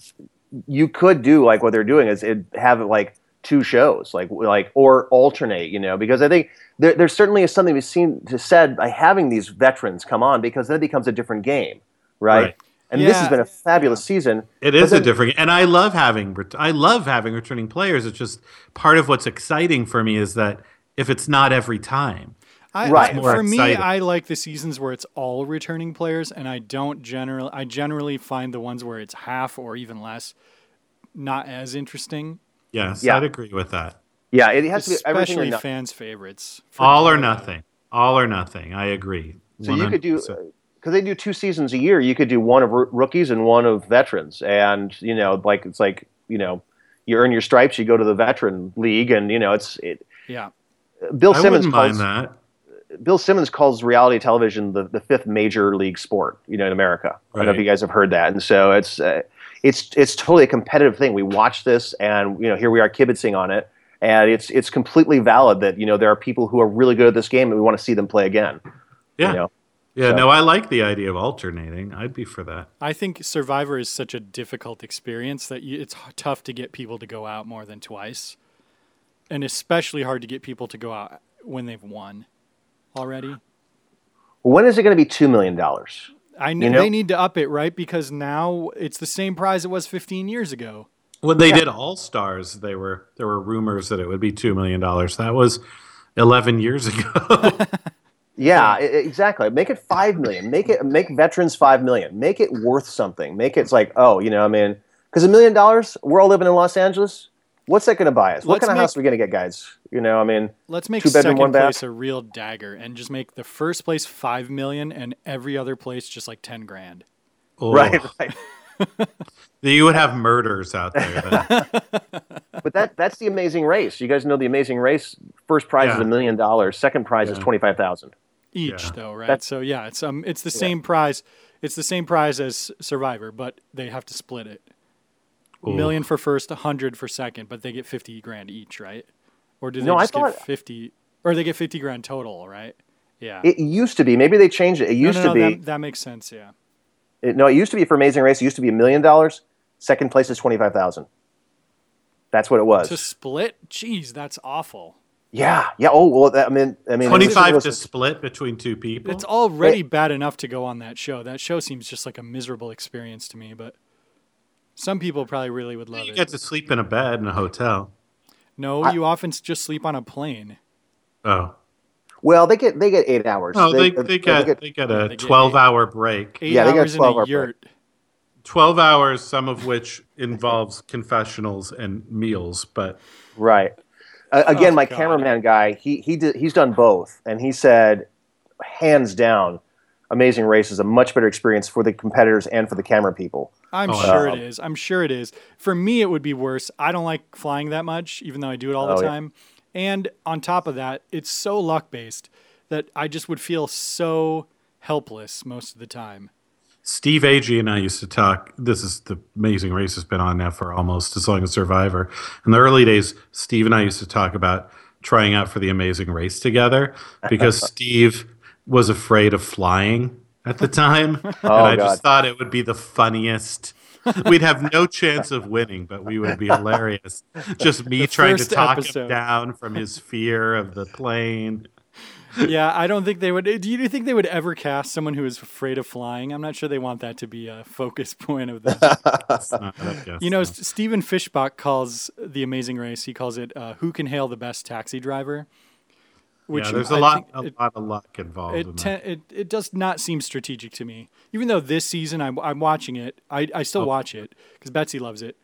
You could do like what they're doing is it have like two shows, like like or alternate, you know, because I think there there certainly is something to be seen to said by having these veterans come on, because then it becomes a different game, right? Right. And this Yeah. has been a fabulous season. It But is a then- different, and I love having ret- I love having returning players. It's just part of what's exciting for me is that if it's not every time, I, Right. I- More for me, exciting. I like the seasons where it's all returning players, and I don't generally. I generally find the ones where it's half or even less not as interesting. yes, Yeah. I'd agree with that. Yeah, it has to be everything or Especially nothing. fans' favorites. For All or Canada. nothing, all or nothing. I agree. So you could do one hundred percent. because they do two seasons a year. You could do one of r- rookies and one of veterans, and you know, like it's like you know, you earn your stripes. You go to the veteran league, and you know, it's it. Yeah. Bill I Simmons wouldn't calls mind that. Bill Simmons calls reality television the, the fifth major league sport, you know, in America. I don't know if Right. you guys have heard that, and so it's uh, it's it's totally a competitive thing. We watch this, and you know, here we are kibitzing on it, and it's it's completely valid that you know there are people who are really good at this game, and we want to see them play again. Yeah, You know? yeah. So- No, I like the idea of alternating. I'd be for that. I think Survivor is such a difficult experience that you, it's h- tough to get people to go out more than twice, and especially hard to get people to go out when they've won already. When is it going to be two million dollars? I know, You know- they need to up it, right? Because now it's the same prize it was fifteen years ago. When they did All Stars, they were there were rumors that it would be two million dollars. That was eleven years ago. Yeah, e- exactly. Make it five million. Make it make veterans five million. Make it worth something. Make it it's like oh, you know, I mean, because a million dollars, we're all living in Los Angeles. What's that going to buy us? What Let's kind of make- house are we going to get, guys? You know, I mean, Let's make Two bedroom, second one bath? place a real dagger and just make the first place five million and every other place just like ten grand. Oh. right, right. You would have murders out there. Then. But that that's the Amazing Race. You guys know the Amazing Race. First prize is Yeah. a million dollars. Second prize is Yeah. twenty five thousand. Each Yeah. though, right? That's- So yeah, it's um it's the same prize. It's the same prize as Survivor, but they have to split it. A Ooh. million for first, a hundred for second, but they get fifty grand each, right? Or do they No, I just thought- get fifty or they get fifty grand total, right? Yeah. It used to be. Maybe they changed it. It no, used no, to no, be. that, that makes sense, yeah. It, no, it used to be for Amazing Race. It used to be a million dollars. Second place is twenty five thousand. That's what it was. To split? Jeez, that's awful. Yeah, yeah. Oh well, that, I mean, I mean, Twenty-five was- to split between two people. It's already bad enough to go on that show. That show seems just like a miserable experience to me, but some people probably really would love You it. get to sleep in a bed in a hotel. No, you often s- just sleep on a plane. Oh, Well, they get they get eight hours. no, they, uh, they, get they get a they get twelve-hour break. Eight Yeah, they got hours in twelve a hour yurt. Twelve hours, some of which involves confessionals and meals. But right. Uh, again, Oh, my God. cameraman guy, he he did he's done both, and he said, hands down, Amazing Race is a much better experience for the competitors and for the camera people. I'm Oh, sure yeah. it is. I'm sure it is. For me, it would be worse. I don't like flying that much, even though I do it all the Oh, yeah. time. And on top of that, it's so luck based that I just would feel so helpless most of the time. Steve Agee and I used to talk. This is the Amazing Race has been on now for almost as long as Survivor. In the early days, Steve and I used to talk about trying out for the Amazing Race together because Steve was afraid of flying at the time. and I God. just thought it would be the funniest. We'd have no chance of winning, but we would be hilarious. Just me trying to first talk episode. him down from his fear of the plane. Yeah, I don't think they would. Do you think they would ever cast someone who is afraid of flying? I'm not sure they want that to be a focus point of the. It's not- I guess You know, no. S- Stephen Fishbach calls the Amazing Race. He calls it uh, "Who can hail the best taxi driver." Which yeah, there's a I lot, think a it- lot of luck involved in It, that. te- it it does not seem strategic to me. Even though this season I'm I'm watching it, I, I still Oh. watch it because Betsy loves it.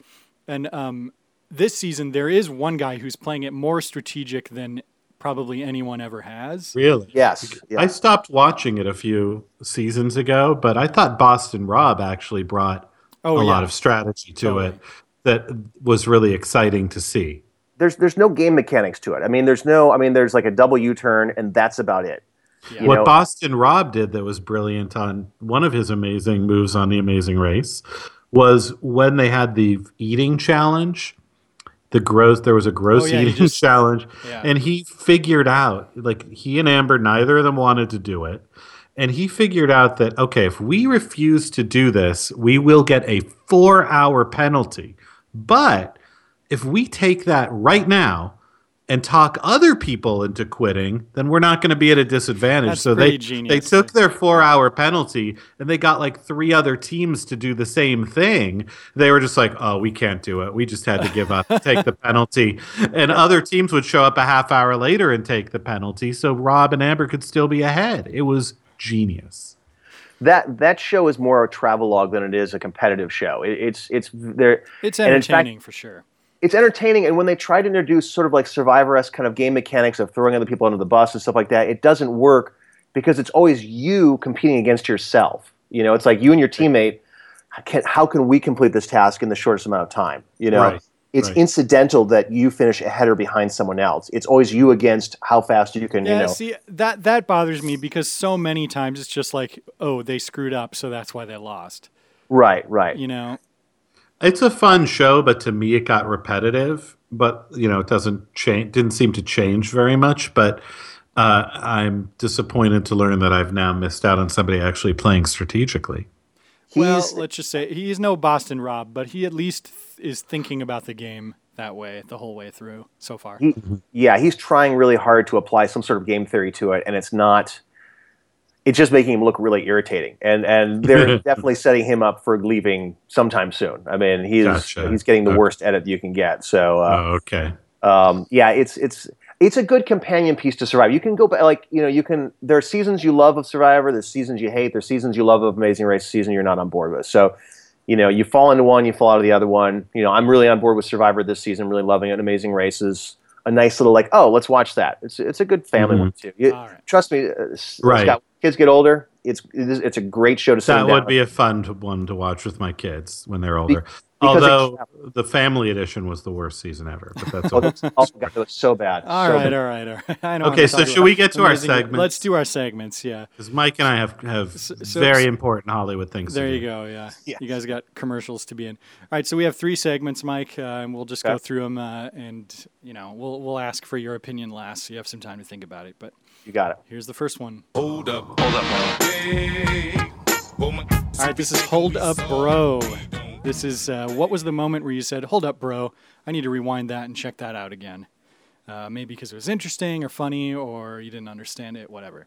And um, this season, there is one guy who's playing it more strategic than probably anyone ever has. Really? Yes. Yeah. I stopped watching it a few seasons ago, but I thought Boston Rob actually brought Oh, a yeah. lot of strategy to Totally. it that was really exciting to see. There's there's no game mechanics to it. I mean, there's no. I mean, there's like a double U-turn, and that's about it. Yeah. You What know- Boston Rob did that was brilliant on one of his amazing moves on The Amazing Race was when they had the eating challenge. The gross, there was a gross Oh, yeah, he eating just- challenge, Yeah. and he figured out, like he and Amber, neither of them wanted to do it, and he figured out that okay, if we refuse to do this, we will get a four-hour penalty. But if we take that right now and talk other people into quitting, then we're not going to be at a disadvantage. That's so pretty they genius. they took their four-hour penalty and they got like three other teams to do the same thing. They were just like, "Oh, we can't do it. We just had to give up, take the penalty." And other teams would show up a half hour later and take the penalty, so Rob and Amber could still be ahead. It was genius. that that show is more a travelogue than it is a competitive show. It, it's it's there. It's and in fact- entertaining for sure. It's entertaining, and when they try to introduce sort of like Survivor-esque kind of game mechanics of throwing other people under the bus and stuff like that, it doesn't work because it's always you competing against yourself. You know, it's like you and your teammate. Can, how can we complete this task in the shortest amount of time? You know, Right, it's right. incidental that you finish ahead or behind someone else. It's always you against how fast you can. Yeah, you know, see, that that bothers me because so many times it's just like, oh, they screwed up, so that's why they lost. right, right. You know, It's a fun show, but to me it got repetitive. But you know, it doesn't change. Didn't seem to change very much. But uh, I'm disappointed to learn that I've now missed out on somebody actually playing strategically. well, He's- let's just say he's no Boston Rob, but he at least th- is thinking about the game that way the whole way through so far. He, yeah, he's trying really hard to apply some sort of game theory to it, and it's not. It's just making him look really irritating, and and they're definitely setting him up for leaving sometime soon. I mean, he's Gotcha. he's getting the Okay. worst edit you can get. So, uh, Oh, okay. um, yeah, it's it's it's a good companion piece to Survivor. You can go back, like you know, you can. There are seasons you love of Survivor. There's seasons you hate. There's seasons you love of Amazing Race. Season you're not on board with. So, you know, you fall into one, you fall out of the other one. You know, I'm really on board with Survivor this season. Really loving it. Amazing Race is a nice little like, oh, let's watch that. It's it's a good family Mhm. one too. You, All right. Trust me, uh, s- Right. Scott, kids get older. It's it is- it's a great show to sit That down. would be a fun to, one to watch with my kids when they're older. because it Although travels. the family edition was the worst season ever, but that's Oh, all. that's- oh, God, it was so bad. All so right, bad. all right, all right. I don't Okay, wanna so talk should about we get to our Amazing- segments? Let's do our segments. Yeah. Because Mike and I have have so- very important Hollywood things. There to you do. go. Yeah. Yeah. You guys got commercials to be in. All right. So we have three segments, Mike, uh, and we'll just go Okay. through them. Uh, and you know, we'll we'll ask for your opinion last, so you have some time to think about it. But You got it. here's the first one. Hold up, hold up, hey. Oh my- All right. This is Hold Up, Bro. This is uh, what was the moment where you said, "Hold up, bro. I need to rewind that and check that out again." Uh, maybe because it was interesting or funny, or you didn't understand it, whatever.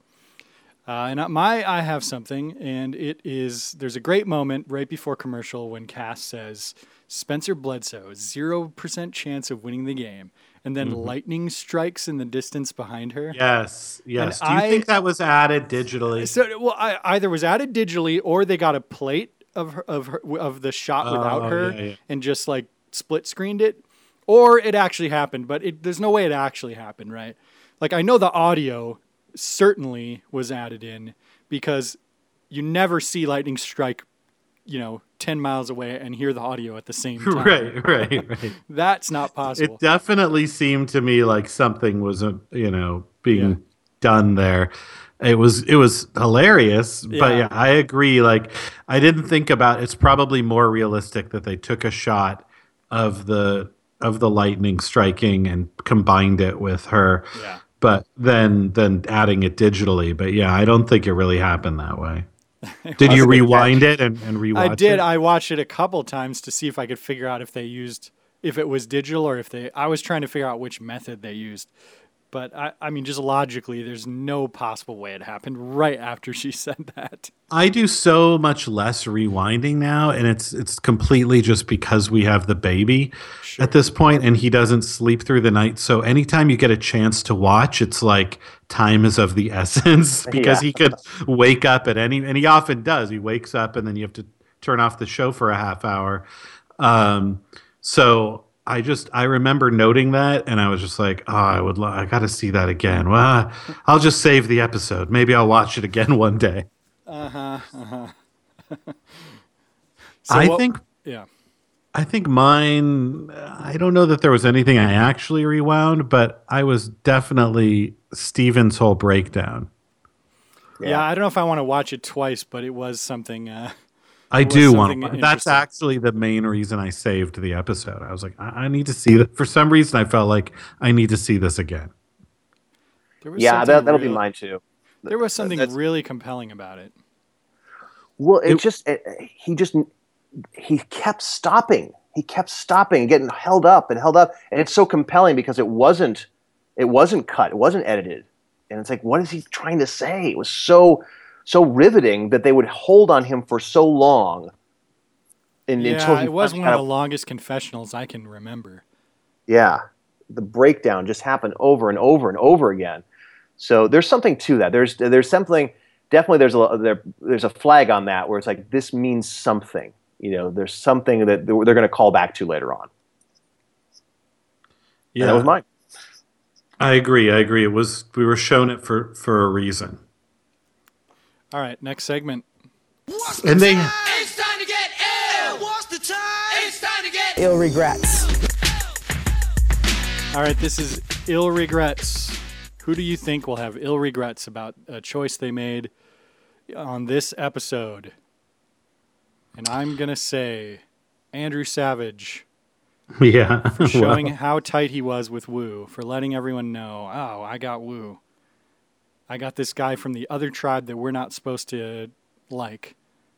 Uh, and uh, my, I have something, and it is there's a great moment right before commercial when Cass says, "Spencer Bledsoe, zero percent chance of winning the game," and then lightning strikes in the distance behind her. Yes, yes. And Do you I- think that was added digitally? So, well, I, either was added digitally, or they got a plate of her, of her, of the shot without Oh, her yeah, yeah. and just like split screened it, or it actually happened. But it, there's no way it actually happened, right? Like I know the audio certainly was added in because you never see lightning strike, you know, ten miles away and hear the audio at the same time. right, right, right. That's not possible. It definitely seemed to me like something was, uh, you know, being Yeah. done there. It was it was hilarious, but Yeah. yeah, I agree. Like I didn't think about it's probably more realistic that they took a shot of the of the lightning striking and combined it with her. Yeah. But then then adding it digitally. But yeah, I don't think it really happened that way. Did you a good rewind it and, and rewatch I did. it? I watched it a couple times to see if I could figure out if they used if it was digital or if they. I was trying to figure out which method they used, but I, I mean, just logically, there's no possible way it happened right after she said that. I do so much less rewinding now, and it's it's completely just because we have the baby at this point, and he doesn't sleep through the night. So anytime you get a chance to watch, it's like time is of the essence because Yeah. he could wake up at any, and he often does. He wakes up, and then you have to turn off the show for a half hour. Um, So I just I remember noting that, and I was just like, oh, I would lo- I got to see that again. Well, I'll just save the episode. Maybe I'll watch it again one day. Uh huh. Uh huh. I think Yeah. I think mine. I don't know that there was anything I actually rewound, but I was definitely Steven's whole breakdown. Yeah. yeah I don't know if I want to watch it twice, but it was something. Uh, I was do want something to. That's actually the main reason I saved the episode. I was like, I, I need to see that. For some reason, I felt like I need to see this again. There was Yeah, that, that'll really, be mine too. There was something That's, really compelling about it. Well, it, It- just it, he just he kept stopping. He kept stopping, getting held up and held up, and it's so compelling because it wasn't it wasn't cut, it wasn't edited, and it's like, what is he trying to say? It was so so riveting that they would hold on him for so long. And, Yeah, until he it was finally one of kind the longest confessionals I can remember. Yeah, the breakdown just happened over and over and over again. So there's something to that. There's there's something definitely there's a there, there's a flag on that where it's like this means something. You know, there's something that they're going to call back to later on. Yeah, And that was mine. I agree. I agree. It was we were shown it for for a reason. All right, next segment. And they It's time to get ill. What's the time? It's time to get Ill regrets. All right, this is ill regrets. Who do you think will have ill regrets about a choice they made on this episode? And I'm going to say Andrew Savage yeah for showing Well, how tight he was with Wu, for letting everyone know, oh, I got Wu. I got this guy from the other tribe that we're not supposed to like.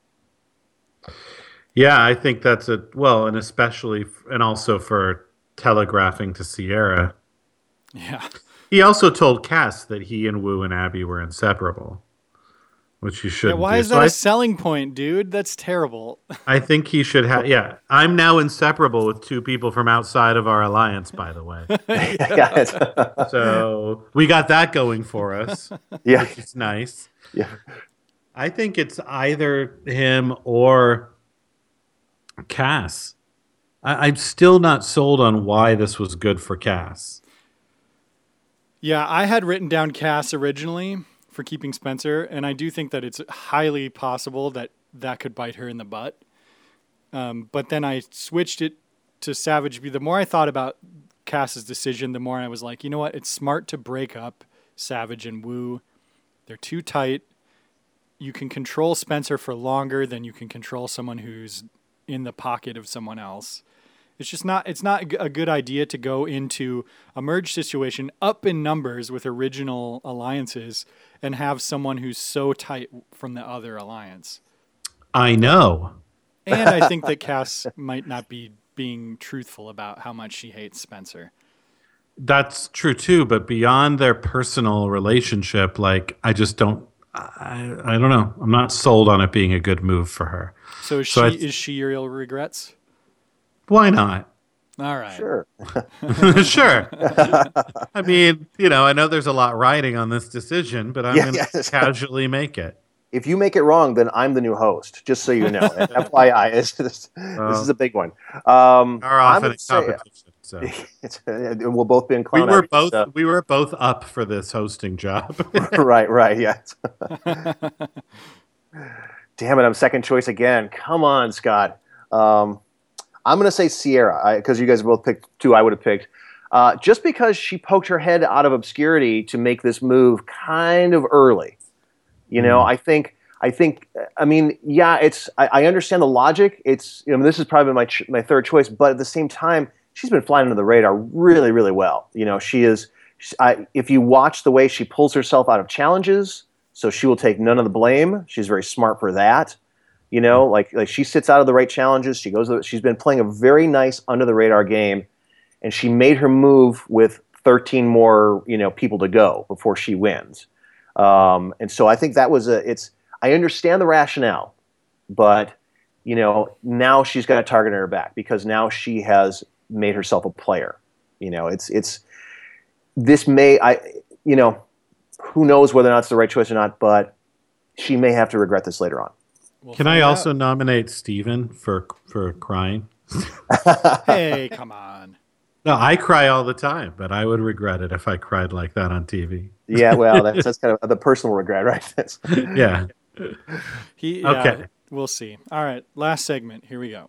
yeah, I think that's a well, and especially f- and also for telegraphing to Sierra. Yeah. He also told Cass that he and Wu and Abby were inseparable, which he Yeah, shouldn't. why do. is So that I, a selling point, dude? That's terrible. I think he should have. Yeah, I'm now inseparable with two people from outside of our alliance. By the way, Yeah, it's- so we got that going for us. yeah, It's nice. yeah. I think it's either him or Cass. I, I'm still not sold on why this was good for Cass. Yeah, I had written down Cass originally for keeping Spencer, and I do think that it's highly possible that that could bite her in the butt. Um, but then I switched it to Savage. The more I thought about Cass's decision, the more I was like, you know what? It's smart to break up Savage and Wu. They're too tight. You can control Spencer for longer than you can control someone who's in the pocket of someone else. It's just not, it's not a good idea to go into a merge situation up in numbers with original alliances and have someone who's so tight from the other alliance. I know. And I think that Cass might not be being truthful about how much she hates Spencer. That's true too, but beyond their personal relationship, like I just don't I I don't know. I'm not sold on it being a good move for her. So is So I she, th- is she your ill regrets? Why not? All right. Sure. Sure. I mean, you know, I know there's a lot riding on this decision, but I'm Yeah, going to yes. casually make it. If you make it wrong, then I'm the new host. Just so you know, F Y I, it's, this, this is a big one. Um, Are I'm often gonna in say- competition. So it's, we'll both be in we clown. were Abbey, both so- we were both up for this hosting job. right, right, yeah. Damn it, I'm second choice again. Come on, Scott. Um, I'm going to say Sierra, because you guys both picked two I would have picked. Uh, just because she poked her head out of obscurity to make this move kind of early. You know, I think, I think, I mean, yeah, it's, I, I understand the logic. It's, you know, this is probably my, ch- my third choice, but at the same time, she's been flying under the radar really, really well. You know, she is, she, I, if you watch the way she pulls herself out of challenges, so she will take none of the blame. She's very smart for that. You know, like like she sits out of the right challenges. She goes. She's been playing a very nice under the radar game, and she made her move with thirteen more you know people to go before she wins. Um, and so I think that was a. It's. I understand the rationale, but you know now she's got a target on her back because now she has made herself a player. You know, it's it's. This may I you know, who knows whether or not it's the right choice or not, but she may have to regret this later on. We'll Can I find also out. nominate Steven for for crying? Hey, come on. No, I cry all the time, but I would regret it if I cried like that on T V. Yeah, well, that's that's kind of the personal regret, right? That's- Yeah. He, yeah, Okay. We'll see. All right, last segment. Here we go.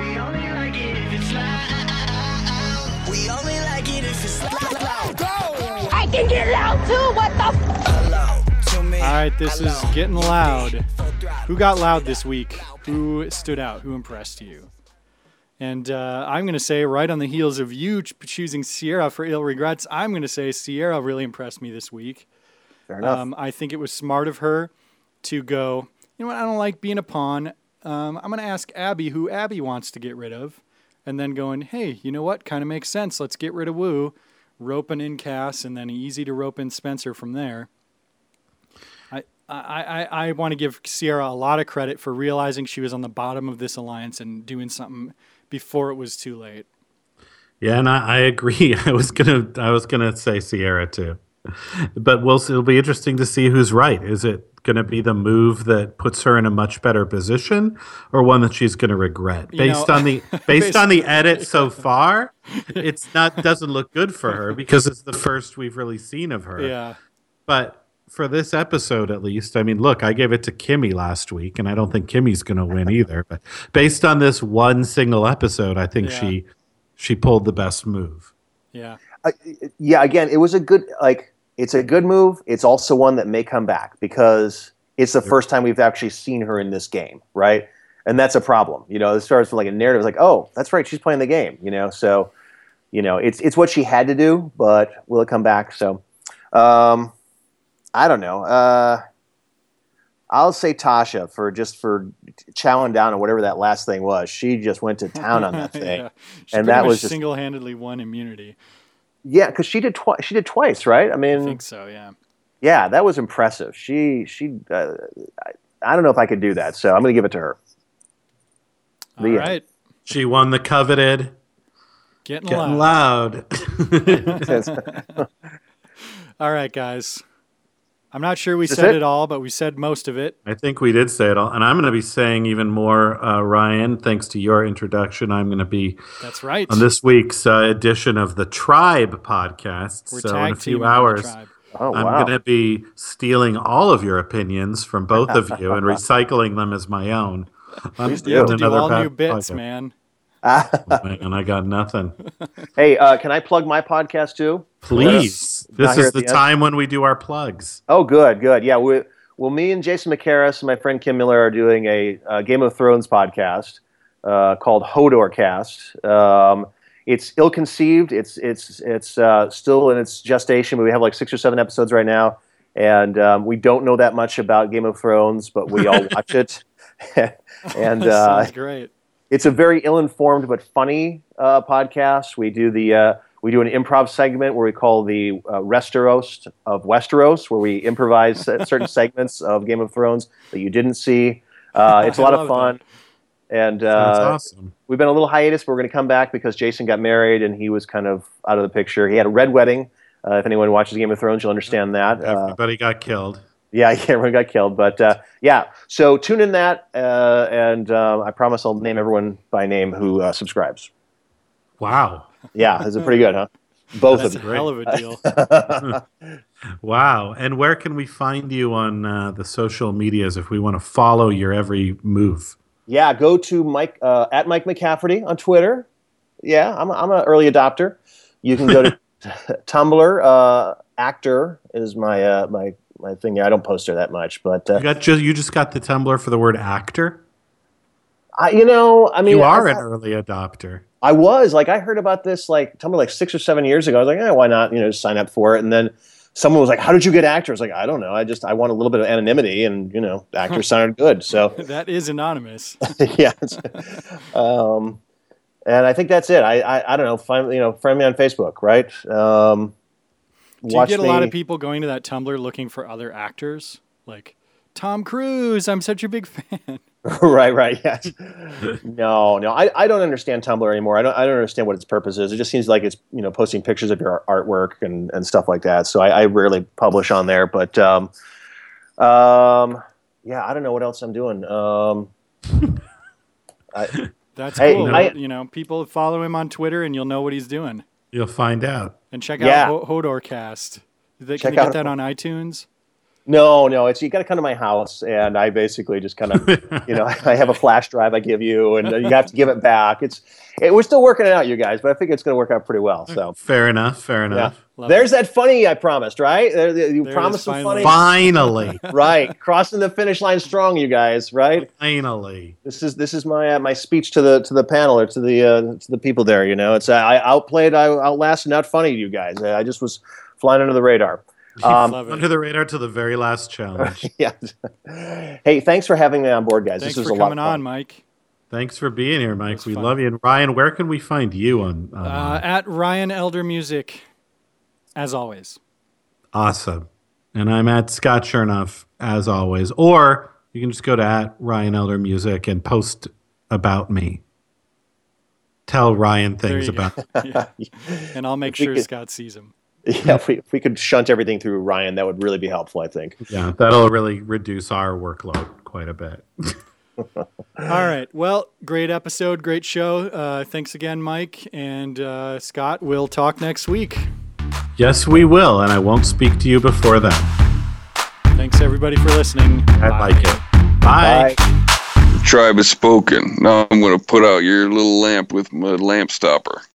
I can get loud too. What the? All right, this is getting loud. Who got loud this week? Who stood out? Who impressed you? And uh, I'm going to say, right on the heels of you ch- choosing Sierra for Ill Regrets, I'm going to say Sierra really impressed me this week. Fair enough. Um, I think it was smart of her to go, you know what, I don't like being a pawn. Um, I'm going to ask Abby who Abby wants to get rid of. And then going, hey, you know what, kind of makes sense. Let's get rid of Wu, roping in Cass, and then easy to rope in Spencer from there. I, I, I, I want to give Sierra a lot of credit for realizing she was on the bottom of this alliance and doing something before it was too late. Yeah, and I, I agree. I was gonna I was gonna say Sierra too. But we'll see, it'll be interesting to see who's right. Is it going to be the move that puts her in a much better position, or one that she's going to regret? You Based know, on the based on the edit so far, it's not doesn't look good for her because it's the first we've really seen of her. Yeah. But for this episode, at least, I mean, look, I gave it to Kimmy last week, and I don't think Kimmy's going to win either. But based on this one single episode, I think Yeah. she she pulled the best move. Yeah. Uh, yeah, again, it was a good, like, it's a good move. It's also one that may come back because it's the first time we've actually seen her in this game, right? And that's a problem. You know, as far as like a narrative, it's like, oh, that's right, she's playing the game, you know? So, you know, it's it's what she had to do, but will it come back? So, um, I don't know. Uh, I'll say Tasha for just for chowing down on whatever that last thing was. She just went to town on that thing. Yeah. She And pretty that much was just- single-handedly won immunity. Yeah, because she did twice. She did twice, right? I mean, I think so, yeah. yeah, that was impressive. She she. Uh, I, I don't know if I could do that, so I'm going to give it to her. All The end. right. She won the coveted Getting, Getting loud. loud. All right, guys. I'm not sure we Is this said it? it all, but we said most of it. I think we did say it all. And I'm going to be saying even more, uh, Ryan, thanks to your introduction. I'm going to be That's right. on this week's uh, edition of the Tribe podcast. We're so in tag a few teaming on the hours, tribe. Oh I'm wow! going to be stealing all of your opinions from both of you and recycling them as my own. I'm Please do. You have to on do another all pa- new bits, podcast. man. And I got nothing. Hey, uh, can I plug my podcast too? Please. Not This here is at the the end. time when we do our plugs. Oh, good, good. Yeah, we, well, me and Jason McCarris and my friend Kim Miller are doing a, uh Game of Thrones podcast uh, called Hodor Cast. Um, it's ill-conceived. It's it's it's uh, still in its gestation, but we have like six or seven episodes right now, and um, we don't know that much about Game of Thrones, but we all watch it, and That uh, sounds great. it's a very ill-informed but funny uh, podcast. We do the uh, we do an improv segment where we call the uh, Resteros of Westeros, where we improvise uh, certain segments of Game of Thrones that you didn't see. Uh, it's a I lot of love fun, and Sounds uh, awesome. we've been a little hiatus, but we're going to come back because Jason got married and he was kind of out of the picture. He had a red wedding. Uh, if anyone watches Game of Thrones, you'll understand that. Uh, Everybody got killed. yeah, yeah, everyone got killed. But uh, yeah, so tune in that, uh, and uh, I promise I'll name everyone by name who uh, subscribes. Wow. Yeah, is it pretty good, huh? Both That's of a them. hell of a deal. Wow. And where can we find you on uh, the social medias if we want to follow your every move? Yeah, go to Mike uh, at Mike McCafferty on Twitter. Yeah, I'm a, I'm an early adopter. You can go to Tumblr. Uh, actor is my uh, my my thing. Yeah, I don't post there that much, but uh, You got just you just got the Tumblr for the word actor. I, you know, I mean, You are I, an early adopter. I was like, I heard about this like Tumblr like six or seven years ago. I was like, eh, why not? You know, just sign up for it. And then someone was like, "How did you get actor?" I was like, "I don't know. I just I want a little bit of anonymity, and you know, actors sounded good." So That is anonymous. yeah. Um, and I think that's it. I, I I don't know. Find you know, friend me on Facebook, right? Um, Do you get a lot of people going to that Tumblr looking for other actors? Like, Tom Cruise, I'm such a big fan. right, right, yes. no, no, I, I don't understand Tumblr anymore. I don't I don't understand what its purpose is. It just seems like it's you know posting pictures of your artwork and, and stuff like that. So I, I rarely publish on there. But um, um, yeah, I don't know what else I'm doing. Um, I, That's Hey, cool. I- you know, people follow him on Twitter, and you'll know what he's doing. You'll find out. And check Yeah. out Ho- Hodorcast. They, Check can they out- get that on iTunes? No, no, it's you got to come to my house, and I basically just kind of, you know, I have a flash drive I give you, and you have to give it back. It's, it, we're still working it out, you guys, but I think it's going to work out pretty well. So Fair enough. Fair yeah, enough. Love there's that funny I promised, right? There, there- you There it promised is, some finally. funny, Finally. right? Crossing the finish line strong, you guys, right? Finally. This is this is my uh, my speech to the to the panel or to the uh, to the people there. You know, it's uh, I outplayed, I outlasted, not funny, you guys. I just was flying under the radar. Um, Love it. Under the radar to the very last challenge. yeah. Hey, thanks for having me on board, guys. Thanks this was for a lot coming of fun. on, Mike. Thanks for being here, Mike. was We fun. love you. And Ryan, where can we find you on? on Uh, at Ryan Elder Music, as always. Awesome. And I'm at Scott Chernoff, as always. Or you can just go to at Ryan Elder Music and post about me. Tell Ryan There things you go. about Yeah. And I'll make We sure could- Scott sees him. Yeah, if we, if we could shunt everything through Ryan, that would really be helpful, I think. Yeah, that'll really reduce our workload quite a bit. All right. Well, great episode, great show. Uh, thanks again, Mike and uh, Scott. We'll talk next week. Yes, we will, and I won't speak to you before then. Thanks, everybody, for listening. I Bye. like it. Bye. Bye. Tribe has spoken. Now I'm going to put out your little lamp with my lamp stopper.